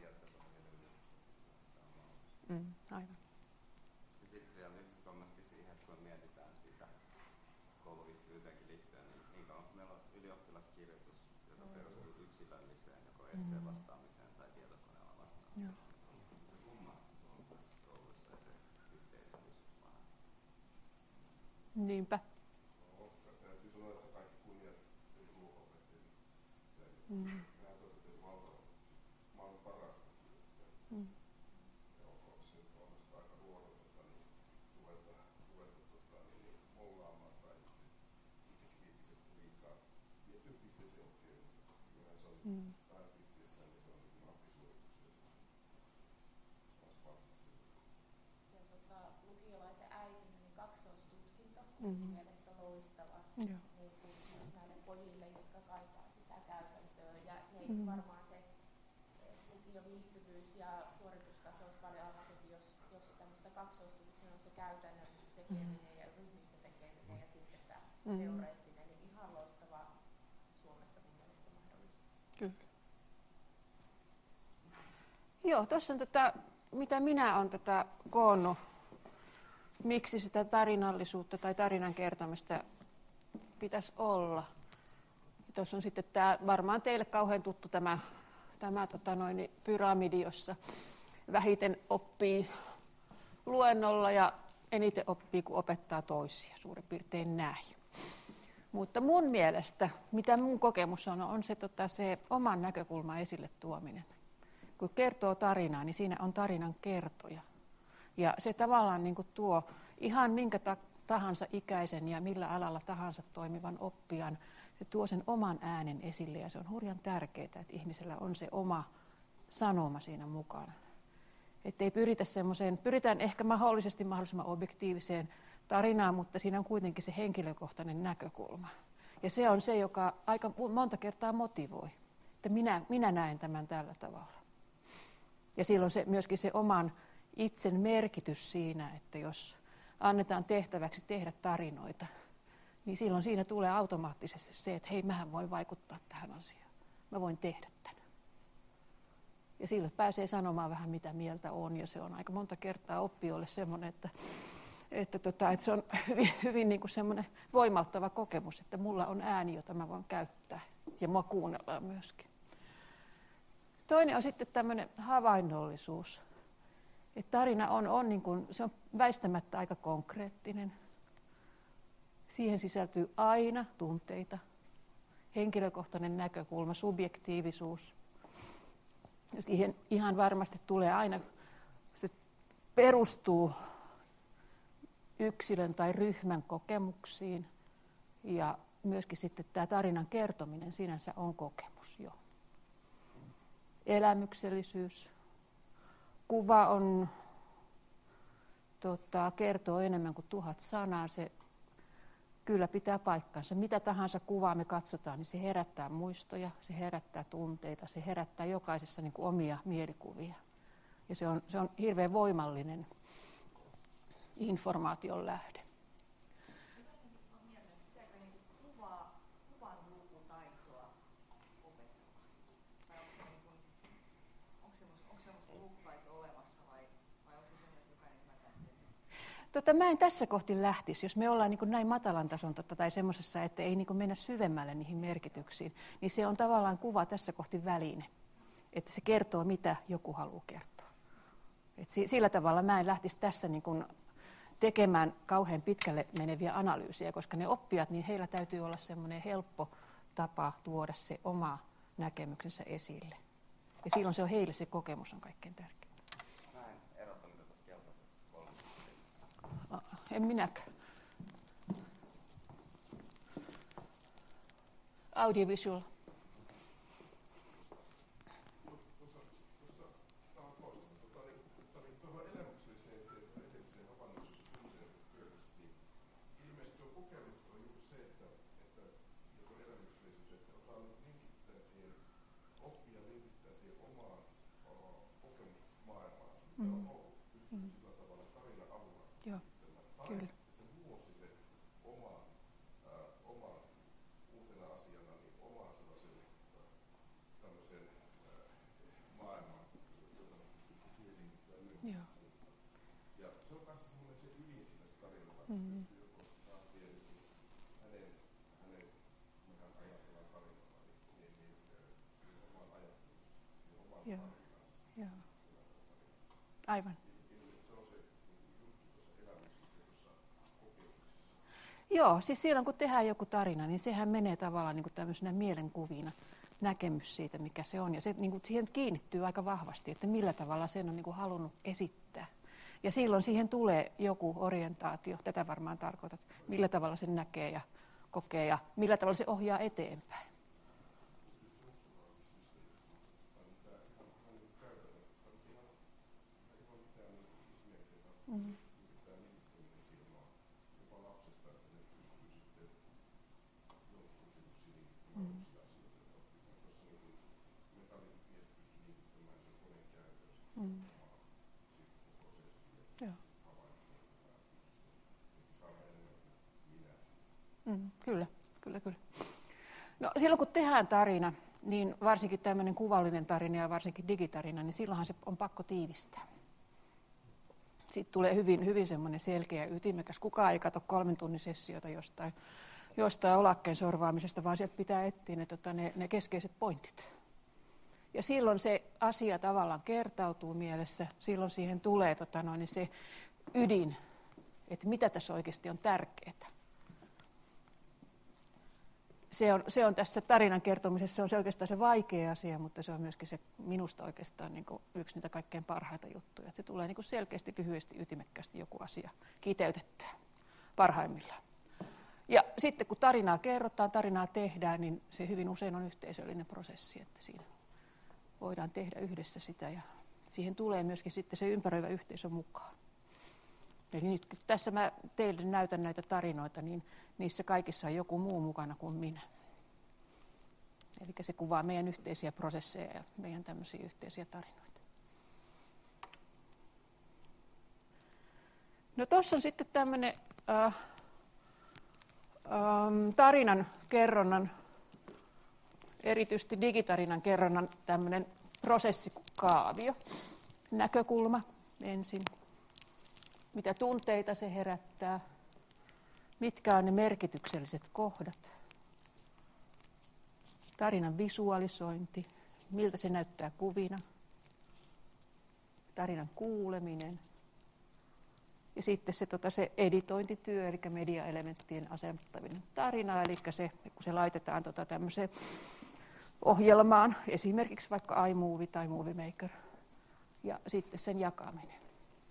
Speaker 1: Mm, aivan.
Speaker 4: Ja sitten vielä nyt kommentti siihen, että kun mietitään siitä kouluyhteyteenkin liittyen, niin niin kauan kun meillä on ylioppilaskirjoitus, joka perustuu yksilölliseen, joko esseen vastaamiseen tai tietokoneella vastaamiseen. Joo. Se kumma suomalaisessa koulussa ja se yhteisöllisyys vaan.
Speaker 1: Niinpä.
Speaker 6: Täytyy sanoa, että kaikki kunniat ei tullut opettajille.
Speaker 1: Mm.
Speaker 6: Nämä toiset ei valtaa maailman parasta työtä.
Speaker 1: Mm.
Speaker 6: Ja onko se nyt on aika huono tota, niin, ruveta, ruveta tota, niin, mollaamaan tai itse, itse kriittisesti liikaa tiettyyn pisteeseen oppijoille. Kyllähän se on mm. pääpisteessään, niin se on niin appisuorituksia. Taas vastasi.
Speaker 2: Ja tota, lukiolaisen äitinä niin kaksoistutkinto
Speaker 1: Mm.
Speaker 2: mielestä loistava.
Speaker 1: Joo.
Speaker 2: Niin kuin just näille pojille, jotka kaipaa sitä käytäntöä. Ja ne
Speaker 1: Mm.
Speaker 2: varmaan se lukioviihtyvyys ja suoritustaso olisi paljon alhaisempi, jos, jos tämmöistä kaksoistutkintoa on se käytännön tekeminen mm. ja ryhmissä tekeminen ja sitten tämä mm. teoreettinen. Niin ihan loistava Suomessa mun mielestä mahdollisuus.
Speaker 1: Kyllä. Joo, tuossa on tätä, mitä minä olen tätä koonnut, miksi sitä tarinallisuutta tai tarinan kertomista pitäisi olla. Tuossa on sitten tämä, varmaan teille kauhean tuttu tämä, tämä tota noin, pyramidi, jossa vähiten oppii luennolla ja eniten oppii, kun opettaa toisia, suurin piirtein näin. Mutta mun mielestä, mitä mun kokemus on, on se, tota, se oman näkökulman esille tuominen. Kun kertoo tarinaa, niin siinä on tarinan kertoja. Ja se tavallaan niin kuin tuo ihan minkä tahansa ikäisen ja millä alalla tahansa toimivan oppijan, se tuo sen oman äänen esille ja se on hurjan tärkeää, että ihmisellä on se oma sanoma siinä mukana. Että ei pyritä semmoiseen, pyritään ehkä mahdollisesti mahdollisimman objektiiviseen tarinaan, mutta siinä on kuitenkin se henkilökohtainen näkökulma. Ja se on se, joka aika monta kertaa motivoi, että minä, minä näen tämän tällä tavalla. Ja silloin se, myöskin se oman itsen merkitys siinä, että jos annetaan tehtäväksi tehdä tarinoita, niin silloin siinä tulee automaattisesti se, että hei, mähän voin vaikuttaa tähän asiaan. Mä voin tehdä tämän. Ja silloin pääsee sanomaan vähän mitä mieltä on, ja se on aika monta kertaa oppijoille semmoinen, että, että, tota, että se on hyvin, hyvin niin kuin semmoinen voimauttava kokemus, että mulla on ääni, jota mä voin käyttää, ja mua kuunnellaan myöskin. Toinen on sitten tämmöinen havainnollisuus. Että tarina on, on, niin kuin, se on väistämättä aika konkreettinen. Siihen sisältyy aina tunteita, henkilökohtainen näkökulma, subjektiivisuus. Ja siihen ihan varmasti tulee aina, se perustuu yksilön tai ryhmän kokemuksiin. Ja myöskin sitten tämä tarinan kertominen sinänsä on kokemus jo. Elämyksellisyys. Kuva on, tota, kertoo enemmän kuin tuhat sanaa. Se kyllä pitää paikkansa. Mitä tahansa kuvaa me katsotaan, niin se herättää muistoja, se herättää tunteita, se herättää jokaisessa niin kuin omia mielikuvia. Ja se on, se on hirveän voimallinen informaation lähde.
Speaker 8: Mitä se nyt on mieltä, että pitääkö niin kuvaa, kuvan lukutaitoa opettaa? Tai onko se niin kuin, onko semmoista, onko semmoista lukutaitoa olemassa vai, vai onko se semmoinen, että jokainen ymmärtää tehdä?
Speaker 1: Tota, mä en tässä kohti lähtisi, jos me ollaan niin kuin näin matalan tason totta, tai semmoisessa, että ei niin kuin mennä syvemmälle niihin merkityksiin, niin se on tavallaan kuva tässä kohti väline. Että se kertoo, mitä joku haluaa kertoa. Et sillä tavalla mä en lähtisi tässä niin kuin tekemään kauhean pitkälle meneviä analyysiä, koska ne oppijat, niin heillä täytyy olla semmoinen helppo tapa tuoda se oma näkemyksensä esille. Ja silloin se on heille se kokemus on kaikkein tärkein.
Speaker 4: Mä en erota mitä tässä keltaisessa kolmessa.
Speaker 1: En minäkään. Audiovisual.
Speaker 6: Mm. Pystyy mm. sillä tavalla tarinan avulla
Speaker 1: Kyllä.
Speaker 6: Se luo sille oman, äh, oman uutena asiana, niin oman sellaisen äh, tämmöisen äh, maailman, jota se pystyy siihen linkittämään. Ja se on kanssa semmoinen se ydin siinä se tarinalla, että mm. se pystyy joko saa siihen hänen, hänen mehän ajatellaan tarinalla, niin, niin, niin siihen oman ajattelunsa, siihen oman tarinansa.
Speaker 1: Aivan.
Speaker 6: Se on se juttu tuossa elämässä, tuossa kokemuksessa.
Speaker 1: Joo, siis silloin kun tehdään joku tarina, niin sehän menee tavallaan niin kuin tämmöisenä mielenkuvina, näkemys siitä, mikä se on. Ja se niin kuin, siihen kiinnittyy aika vahvasti, että millä tavalla sen on niin kuin halunnut esittää. Ja silloin siihen tulee joku orientaatio, tätä varmaan tarkoitat, millä tavalla sen näkee ja kokee ja millä tavalla se ohjaa eteenpäin. Mm. Mm. Joo. Mm, kyllä, kyllä, kyllä. No silloin kun tehdään tarina, niin varsinkin tämmöinen kuvallinen tarina ja varsinkin digitarina, niin silloinhan se on pakko tiivistää. Siitä tulee hyvin, hyvin semmoinen selkeä ja ytimekäs. Kukaan ei katso kolmen tunnin sessiota jostain jostain olakkeen sorvaamisesta, vaan sieltä pitää etsiä ne, tota, ne, ne keskeiset pointit. Ja silloin se asia tavallaan kertautuu mielessä, silloin siihen tulee tota, noin, se ydin, että mitä tässä oikeasti on tärkeää. Se on, se on tässä tarinan kertomisessa, se on se oikeastaan se vaikea asia, mutta se on myöskin se minusta oikeastaan niin kuin yksi niitä kaikkein parhaita juttuja. Että se tulee niin kuin selkeästi, lyhyesti, ytimekkäästi joku asia kiteytettyä parhaimmillaan. Ja sitten kun tarinaa kerrotaan, tarinaa tehdään, niin se hyvin usein on yhteisöllinen prosessi, että siinä voidaan tehdä yhdessä sitä ja siihen tulee myöskin sitten se ympäröivä yhteisö mukaan. Eli nyt kun tässä mä teille näytän näitä tarinoita, niin niissä kaikissa on joku muu mukana kuin minä. Eli se kuvaa meidän yhteisiä prosesseja ja meidän tämmöisiä yhteisiä tarinoita. No tuossa on sitten tämmöinen äh, äh, tarinan kerronnan, erityisesti digitarinan kerronnan tämmöinen prosessikaavio. Näkökulma ensin. Mitä tunteita se herättää, mitkä on ne merkitykselliset kohdat, tarinan visualisointi, miltä se näyttää kuvina, tarinan kuuleminen ja sitten se, tota, se editointityö, eli mediaelementtien asettaminen tarinaa, eli se, kun se laitetaan tota, tämmöiseen ohjelmaan, esimerkiksi vaikka iMovie tai Movie Maker, ja sitten sen jakaminen.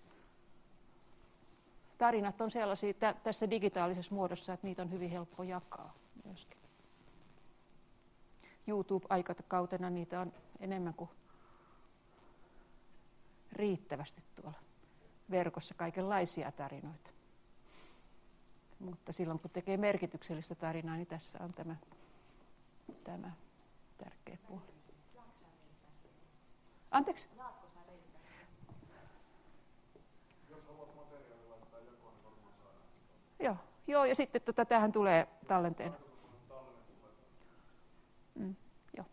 Speaker 1: Tarinat on sellaisia tä- tässä digitaalisessa muodossa, että niitä on hyvin helppo jakaa myöskin. YouTube-aikakautena niitä on enemmän kuin riittävästi tuolla verkossa kaikenlaisia tarinoita. Mutta silloin kun tekee merkityksellistä tarinaa, niin tässä on tämä, tämä tärkeä puoli. Anteeksi? Joo, joo, ja sitten tota, tähän tulee tallenteena. Mm, joo.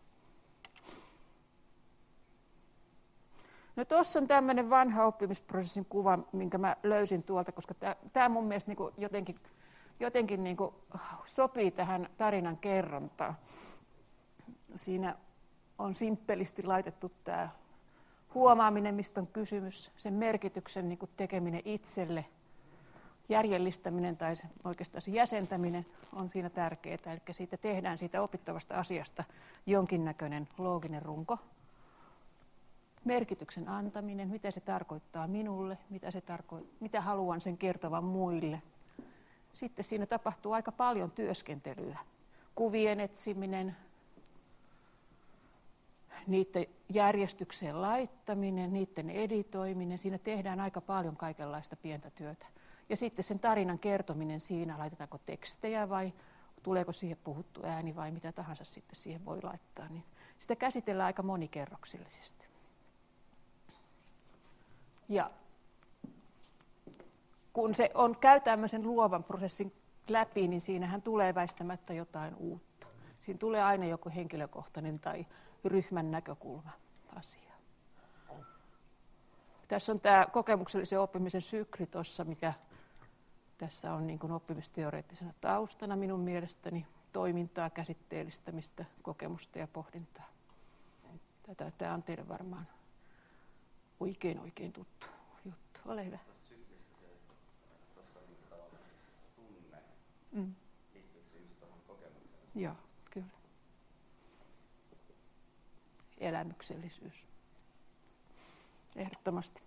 Speaker 1: No tuossa on tämmöinen vanha oppimisprosessin kuva, minkä mä löysin tuolta, koska tämä mun mielestä niinku jotenkin, jotenkin niinku sopii tähän tarinan kerrontaan. Siinä on simppelisti laitettu tämä huomaaminen, mistä on kysymys, sen merkityksen niinku tekeminen itselle, järjellistäminen tai oikeastaan se jäsentäminen on siinä tärkeää. Eli siitä tehdään siitä opittavasta asiasta jonkinnäköinen looginen runko. Merkityksen antaminen, mitä se tarkoittaa minulle, mitä, se tarko- mitä haluan sen kertovan muille. Sitten siinä tapahtuu aika paljon työskentelyä. Kuvien etsiminen, niiden järjestykseen laittaminen, niiden editoiminen. Siinä tehdään aika paljon kaikenlaista pientä työtä. Ja sitten sen tarinan kertominen siinä, laitetaanko tekstejä vai tuleeko siihen puhuttu ääni vai mitä tahansa sitten siihen voi laittaa. Niin sitä käsitellään aika monikerroksillisesti. Ja kun se on, käy tämmöisen luovan prosessin läpi, niin siinähän tulee väistämättä jotain uutta. Siinä tulee aina joku henkilökohtainen tai ryhmän näkökulma asia. Tässä on tämä kokemuksellisen oppimisen sykli tuossa, mikä tässä on niin kuin oppimisteoreettisena taustana minun mielestäni, toimintaa, käsitteellistämistä, kokemusta ja pohdintaa. Tätä, tämä on teille varmaan oikein oikein tuttu juttu. Ole hyvä.
Speaker 4: Tuosta syklistä se, että tuossa on niin tavallaan se tunne,
Speaker 1: Mm.
Speaker 4: liittyykö se just tuohon kokemukseen?
Speaker 1: Joo, kyllä. Elämyksellisyys. Ehdottomasti.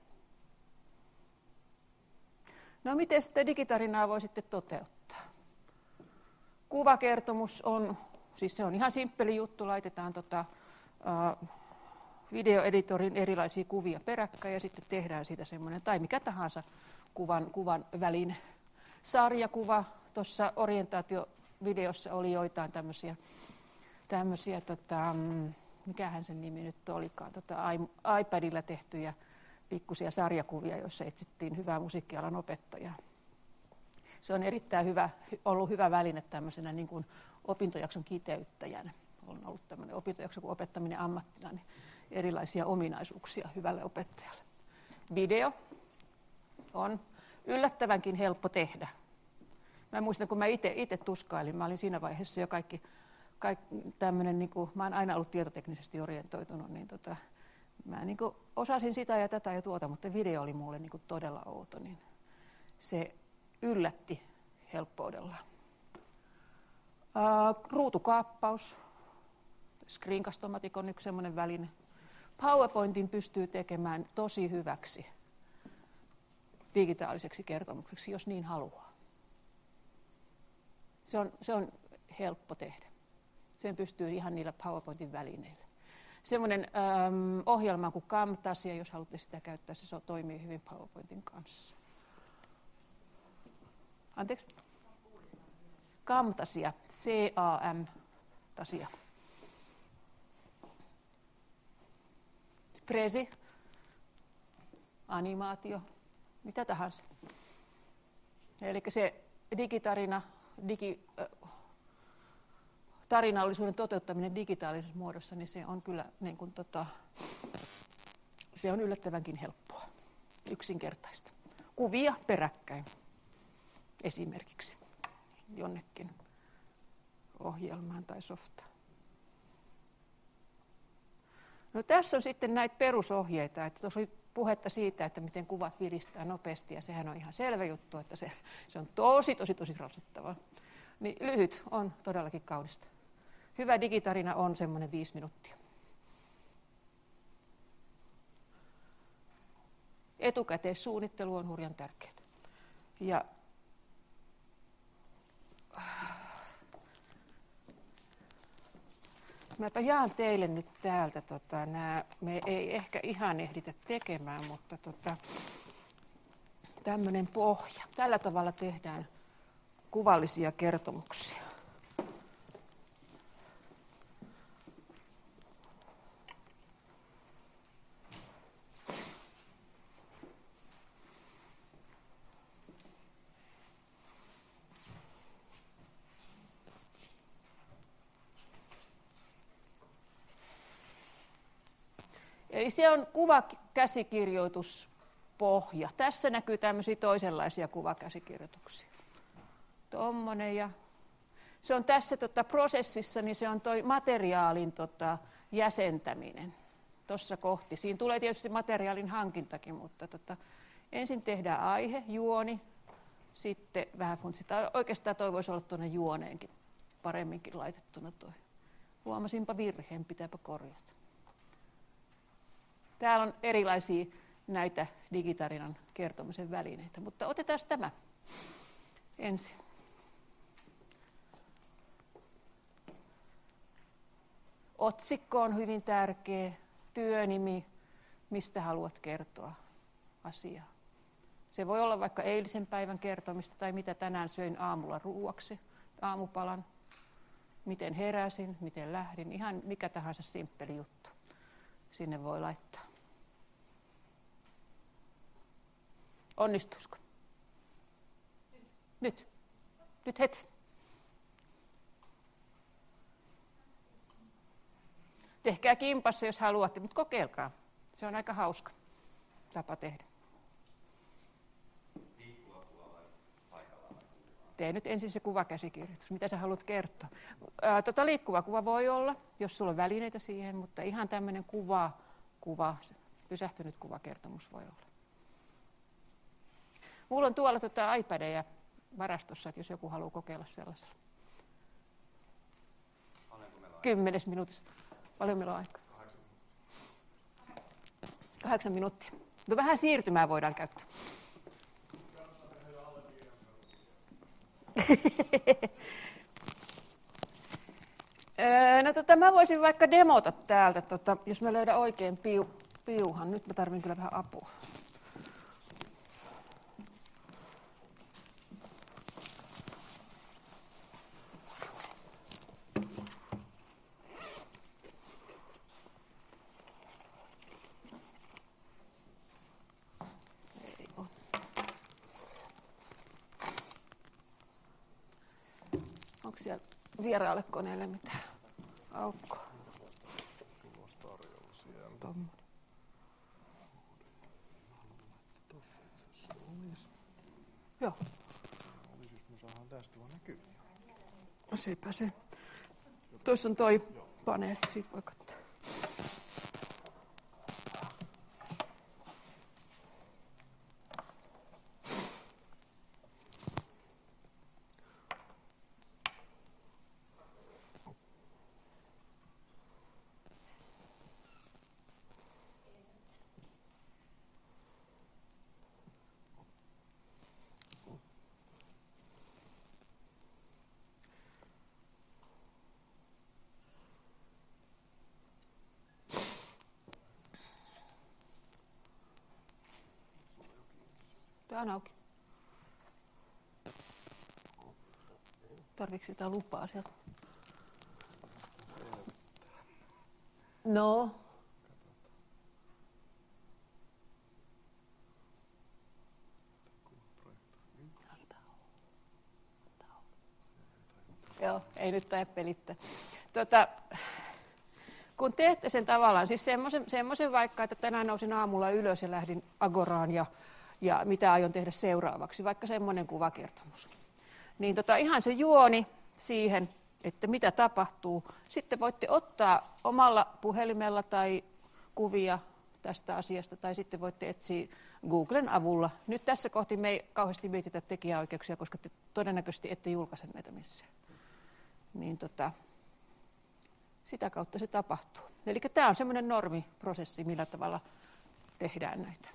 Speaker 1: No miten sitten digitarinaa voi sitten toteuttaa? Kuvakertomus on, siis se on ihan simppeli juttu, laitetaan tota, uh, videoeditorin erilaisia kuvia peräkkäin ja sitten tehdään siitä semmoinen, tai mikä tahansa kuvan, kuvan väline. Sarjakuva, tuossa orientaatiovideossa oli joitain tämmöisiä, tämmöisiä tota, mikähän sen nimi nyt olikaan, tota, iPadilla tehtyjä pikkusia sarjakuvia, joissa etsittiin hyvää musiikkialan opettajaa. Se on erittäin hyvä, ollut hyvä väline tämmöisenä niin kuin opintojakson kiteyttäjänä. On ollut tämmöinen opintojakso kuin opettaminen ammattina, niin erilaisia ominaisuuksia hyvälle opettajalle. Video on yllättävänkin helppo tehdä. Mä muistan, kun mä itse tuskailin, mä olin siinä vaiheessa jo kaikki, kaikki tämmöinen, niin kuin, mä oon aina ollut tietoteknisesti orientoitunut, niin tota, mä niin kuin osasin sitä ja tätä ja tuota, mutta video oli mulle niin kuin todella outo, niin se yllätti helppoudella. Uh, ruutukaappaus, Screencast-O-Matic on yksi semmoinen väline. PowerPointin pystyy tekemään tosi hyväksi digitaaliseksi kertomukseksi, jos niin haluaa. Se on, se on helppo tehdä. Sen pystyy ihan niillä PowerPointin välineillä. Semmoinen äm, ohjelma kuin Camtasia, jos haluatte sitä käyttää, se toimii hyvin PowerPointin kanssa. Anteeksi? Camtasia, C A M Tasia. Prezi, animaatio, mitä tahansa. Eli se digitarina, digi, äh, tarinallisuuden toteuttaminen digitaalisessa muodossa, niin se on kyllä niin kuin, tota, se on yllättävänkin helppoa, yksinkertaista. Kuvia peräkkäin esimerkiksi jonnekin ohjelmaan tai softaan. No tässä on sitten näitä perusohjeita, että tuossa oli puhetta siitä, että miten kuvat viristää nopeasti, ja sehän on ihan selvä juttu, että se, se on tosi, tosi, tosi rasittavaa. Niin lyhyt on todellakin kaunista. Hyvä digitarina on semmoinen viisi minuuttia. Etukäteissuunnittelu on hurjan tärkeää. Ja mäpä jaan teille nyt täältä, tota, nää, me ei ehkä ihan ehditä tekemään, mutta tota, tämmöinen pohja. Tällä tavalla tehdään kuvallisia kertomuksia. Eli se on kuvakäsikirjoituspohja. Tässä näkyy tämmöisiä toisenlaisia kuvakäsikirjoituksia. Tuommoinen ja se on tässä tota, prosessissa, niin se on toi materiaalin tota, jäsentäminen tuossa kohti. Siinä tulee tietysti materiaalin hankintakin, mutta tota, ensin tehdään aihe, juoni, sitten vähän funtsitaan. Oikeastaan toi voisi olla tuonne juoneenkin paremminkin laitettuna toi. Huomasinpa virheen, pitääpä korjata. Täällä on erilaisia näitä digitarinan kertomisen välineitä, mutta otetaan tämä ensin. Otsikko on hyvin tärkeä, työnimi, mistä haluat kertoa asiaa. Se voi olla vaikka eilisen päivän kertomista tai mitä tänään söin aamulla ruuaksi, aamupalan, miten heräsin, miten lähdin, ihan mikä tahansa simppeli juttu sinne voi laittaa. Onnistuisiko? Nyt. Nyt heti. Tehkää kimpassa, jos haluatte, mutta kokeilkaa. Se on aika hauska tapa tehdä. Tee nyt ensin se kuvakäsikirjoitus. Mitä sä haluat kertoa? Ää, tota liikkuva kuva voi olla, jos sulla on välineitä siihen, mutta ihan tämmöinen kuva, kuva, pysähtynyt kuvakertomus voi olla. Mulla on tuolla tota iPadeja varastossa, että jos joku haluaa kokeilla sellaisella. Kymmenes minuutissa. Paljon meillä on aikaa? Kahdeksan minuuttia. No vähän siirtymää voidaan käyttää. No tota, mä voisin vaikka demota täältä, tota, jos mä löydän oikein piu, piuhan. Nyt mä tarvin kyllä vähän apua. Onko siellä vieraalle koneelle mitään aukkoa?
Speaker 6: Tulos tarjolla siellä.
Speaker 1: Tommoinen.
Speaker 6: Tossa itse asiassa olisi.
Speaker 1: Joo.
Speaker 6: Olisi, jos me saadaan tästä
Speaker 1: Sepä se. Tuossa on toi paneeli, siitä voi katsoa. Tämä on auki. Tarviiko sitä lupaa sieltä? No. Joo, ei nyt tai pelittää. Tota, kun teette sen tavallaan, siis semmoisen, semmoisen vaikka, että tänään nousin aamulla ylös ja lähdin Agoraan ja ja mitä aion tehdä seuraavaksi, vaikka semmoinen kuvakertomus. Niin tota, ihan se juoni siihen, että mitä tapahtuu. Sitten voitte ottaa omalla puhelimella tai kuvia tästä asiasta, tai sitten voitte etsiä Googlen avulla. Nyt tässä kohti me ei kauheasti mietitä tekijäoikeuksia, koska te todennäköisesti ette julkaise näitä missään. Niin tota, sitä kautta se tapahtuu. Eli tämä on semmoinen normiprosessi, millä tavalla tehdään näitä.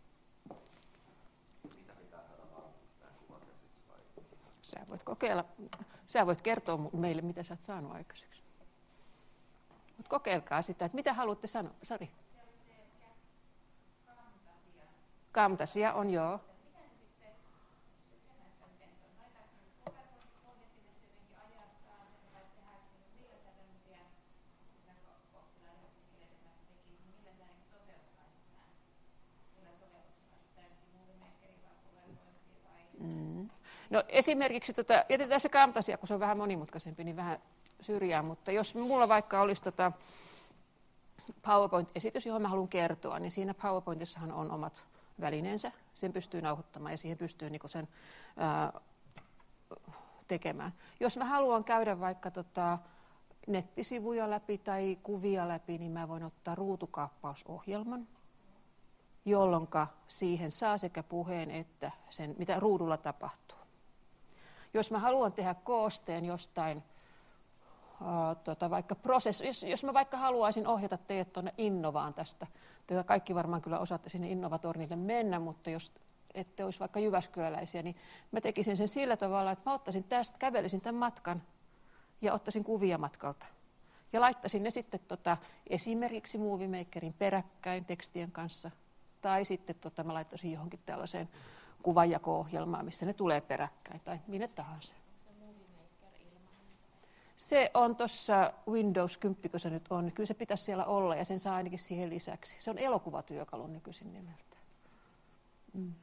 Speaker 1: Sä voit kokeilla, sä voit kertoa meille, mitä sä oot saanut aikaiseksi. Mut kokeilkaa sitä, että mitä haluatte sanoa. Sari.
Speaker 2: Se oli se Camtasia.
Speaker 1: Camtasia on, joo.
Speaker 2: Miten se sitten, sen näyttää miten se on, laitaanko se nyt PowerPoint-pohja sinne se jotenkin ajastaa sen, vai tehdäänkö se, millä sä tämmöisiä, kun sä oppilaiden opiskelijoiden kanssa tekisit, millä sä niin toteuttaisit nämä, millä sovelluksella, jos tämä nyt Moviemakerin vai PowerPointin vai...
Speaker 1: Mm. No esimerkiksi, tota, jätetään se Camtasia, kun se on vähän monimutkaisempi, niin vähän syrjään, mutta jos mulla vaikka olisi tota PowerPoint-esitys, johon mä haluan kertoa, niin siinä PowerPointissahan on omat välineensä, sen pystyy nauhoittamaan ja siihen pystyy niinku sen ää, tekemään. Jos mä haluan käydä vaikka tota, nettisivuja läpi tai kuvia läpi, niin mä voin ottaa ruutukaappausohjelman, jolloin siihen saa sekä puheen että sen, mitä ruudulla tapahtuu. Jos mä haluan tehdä koosteen jostain, ää, tota, vaikka prosessi, jos, jos mä vaikka haluaisin ohjata teidät tuonne Innovaan tästä, te kaikki varmaan kyllä osaatte sinne Innovatornille mennä, mutta jos ette olisi vaikka jyväskyläläisiä, niin mä tekisin sen sillä tavalla, että mä ottaisin tästä, kävelisin tämän matkan ja ottaisin kuvia matkalta. Ja laittaisin ne sitten tota, esimerkiksi Moviemakerin peräkkäin tekstien kanssa, tai sitten tota, mä laittaisin johonkin tällaiseen kuvanjako-ohjelmaan, missä ne tulee peräkkäin, tai minne tahansa.
Speaker 2: Se Moviemaker ilman.
Speaker 1: Se on tuossa Windows kymmenen, kun se nyt on. Kyllä se pitäisi siellä olla, ja sen saa ainakin siihen lisäksi. Se on elokuvatyökalu nykyisin nimeltä. Mm.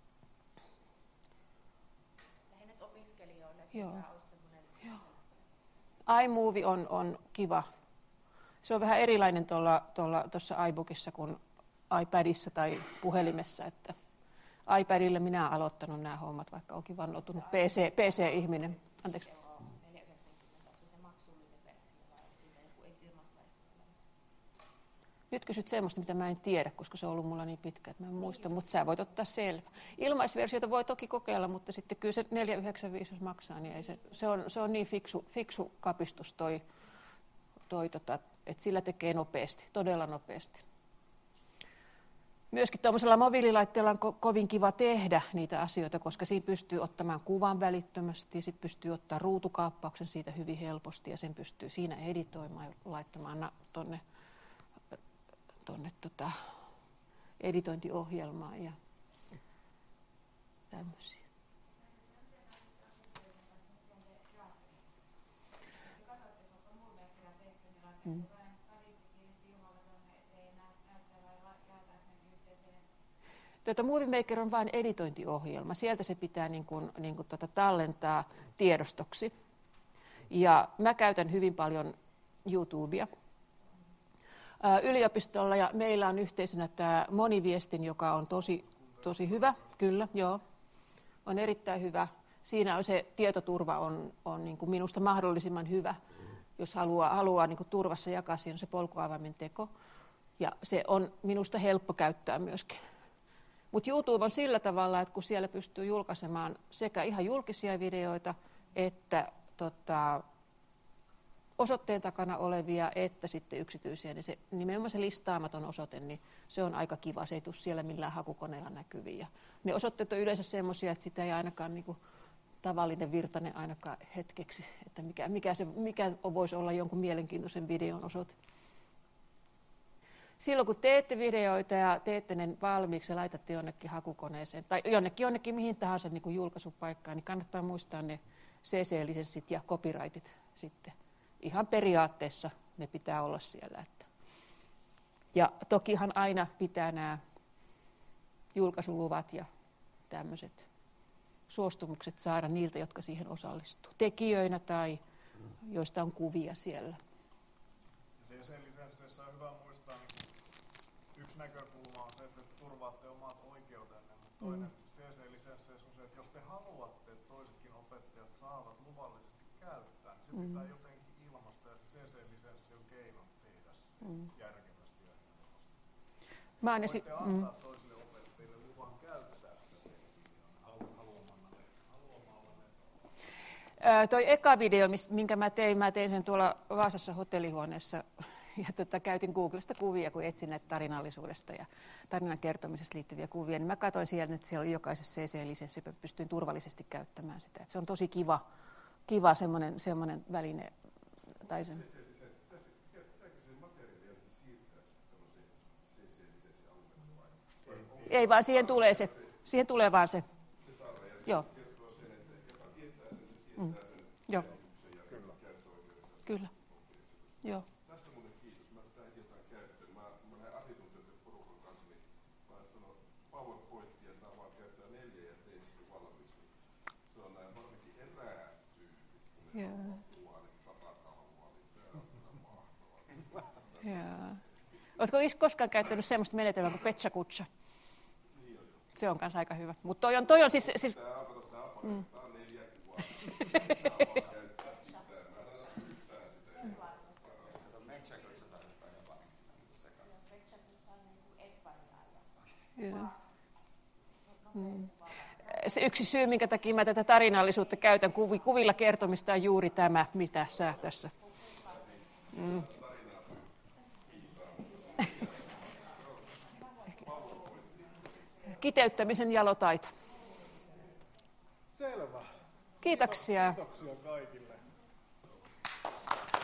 Speaker 2: Lähinnä opiskelijoille, että
Speaker 1: Joo.
Speaker 2: tämä olisi semmoinen...
Speaker 1: iMovie on, on kiva. Se on vähän erilainen tuossa iBookissa kuin iPadissa tai puhelimessa. Että iPadille minä olen aloittanut nämä hommat, vaikka olenkin vannoutunut P C, P C-ihminen. Anteeksi.
Speaker 2: neljä yhdeksänkymmentä, onko se se maksullinen versio vai onko siitä joku ilmaisversio?
Speaker 1: Nyt kysyt semmoista, mitä mä en tiedä, koska se on ollut mulla niin pitkä, että mä en muista, mutta sä voit ottaa selvä. Ilmaisversiota voi toki kokeilla, mutta sitten kyllä se neljä yhdeksänkymmentäviisi, jos maksaa, niin ei se, se, on, se on niin fiksu, fiksu kapistus toi, toi tota, että sillä tekee nopeasti, todella nopeasti. Myöskin tuollaisella mobiililaitteella on ko- kovin kiva tehdä niitä asioita, koska siinä pystyy ottamaan kuvan välittömästi ja sitten pystyy ottaa ruutukaappauksen siitä hyvin helposti ja sen pystyy siinä editoimaan ja laittamaan tuonne tonne tota, editointiohjelmaan ja tämmöisiä. Mm. Tuota, Moviemaker on vain editointiohjelma. Sieltä se pitää niin kuin, niin kuin tuota, tallentaa tiedostoksi. Ja mä käytän hyvin paljon YouTubea yliopistolla ja meillä on yhteisenä tämä moniviestin, joka on tosi, tosi hyvä. Kyllä, joo. On erittäin hyvä. siinä on se tietoturva on, on niin kuin minusta mahdollisimman hyvä, jos haluaa, haluaa niin kuin turvassa jakaa, siinä on se polkuavaimen teko. Ja se on minusta helppo käyttää myöskin. Mutta YouTube on sillä tavalla, että kun siellä pystyy julkaisemaan sekä ihan julkisia videoita, että tota, osoitteen takana olevia, että sitten yksityisiä, niin se, nimenomaan se listaamaton osoite, niin se on aika kiva, se ei tule siellä millään hakukoneella näkyviin. Ja ne osoitteet on yleensä semmoisia, että sitä ei ainakaan niin kuin tavallinen virtainen ainakaan hetkeksi, että mikä, mikä, se, mikä voisi olla jonkun mielenkiintoisen videon osoite. Silloin kun teette videoita ja teette ne valmiiksi ja laitatte jonnekin hakukoneeseen tai jonnekin, jonnekin mihin tahansa niin kuin julkaisupaikkaan, niin kannattaa muistaa ne C C-lisenssit ja copyrightit sitten. Ihan periaatteessa ne pitää olla siellä. Että. Ja tokihan aina pitää nämä julkaisuluvat ja tämmöiset suostumukset saada niiltä, jotka siihen osallistuu. Tekijöinä tai joista on kuvia siellä.
Speaker 3: C C-lisensseissä on hyvä muistaa, niin yksi näkökulma on se, että turvaatte omat oikeutenne, mutta toinen mm. C C-lisensseissä on se, että jos te haluatte, että toisetkin opettajat saavat luvallisesti käyttää, niin se mm. pitää jotenkin ilmaista ja se C C-lisenssi on keino tehdä se mm. järkevästi ja helposti.
Speaker 1: Mä
Speaker 3: Voitte
Speaker 1: esi-
Speaker 3: antaa
Speaker 1: mm.
Speaker 3: toisille opettajille luvan käyttää sitä haluamallanne
Speaker 1: Ää, toi eka video, minkä mä tein, mä tein sen tuolla Vaasassa hotellihuoneessa ja tota, käytin Googlesta kuvia, kun etsin näitä tarinallisuudesta ja tarinan kertomisesta liittyviä kuvia, niin mä katsoin siellä, että siellä oli jokaisessa C C-lisenssi, että pystyin turvallisesti käyttämään sitä. Et se on tosi kiva, kiva semmoinen, semmoinen väline. Tai sen. Ei vaan siihen tulee se, siihen tulee vaan se. Joo. Mm. Joo. Kyllä. Joo.
Speaker 6: Tästä muuten kiitos. Mä tähän jotain käyttöön. Mä, mä lähden asiantuntijoiden porukan kanssa, niin mä sanon PowerPointia saa vaan käyttää neljä ja tein sitten valmiiksi. Se on näin varsinkin erätyypit, kun ne on ainakin sata kalvoa, niin tää on ihan mahtavaa.
Speaker 1: Joo. Oletko koskaan käyttänyt semmoista menetelmää kuin Petsa Kutsa? Se on kanssa aika hyvä. Mutta toi on, toi on siis... siis
Speaker 6: tää on, tää on,
Speaker 1: mm.
Speaker 6: tää on neljä kuvaa. Saa vaan käyttää sitä. Mä en aina yhtään sitä.
Speaker 4: Petsa Kutsa tarvitaan japaniksi.
Speaker 2: Petsa Kutsa on niin kuin espanjaa.
Speaker 1: Joo. Mm. Se yksi syy, minkä takia mä tätä tarinallisuutta käytän kuvilla kertomista on juuri tämä, mitä sä tässä. Mm. Kiteyttämisen jalotaito.
Speaker 3: Selvä.
Speaker 1: Kiitoksia.
Speaker 3: Kiitoksia kaikille.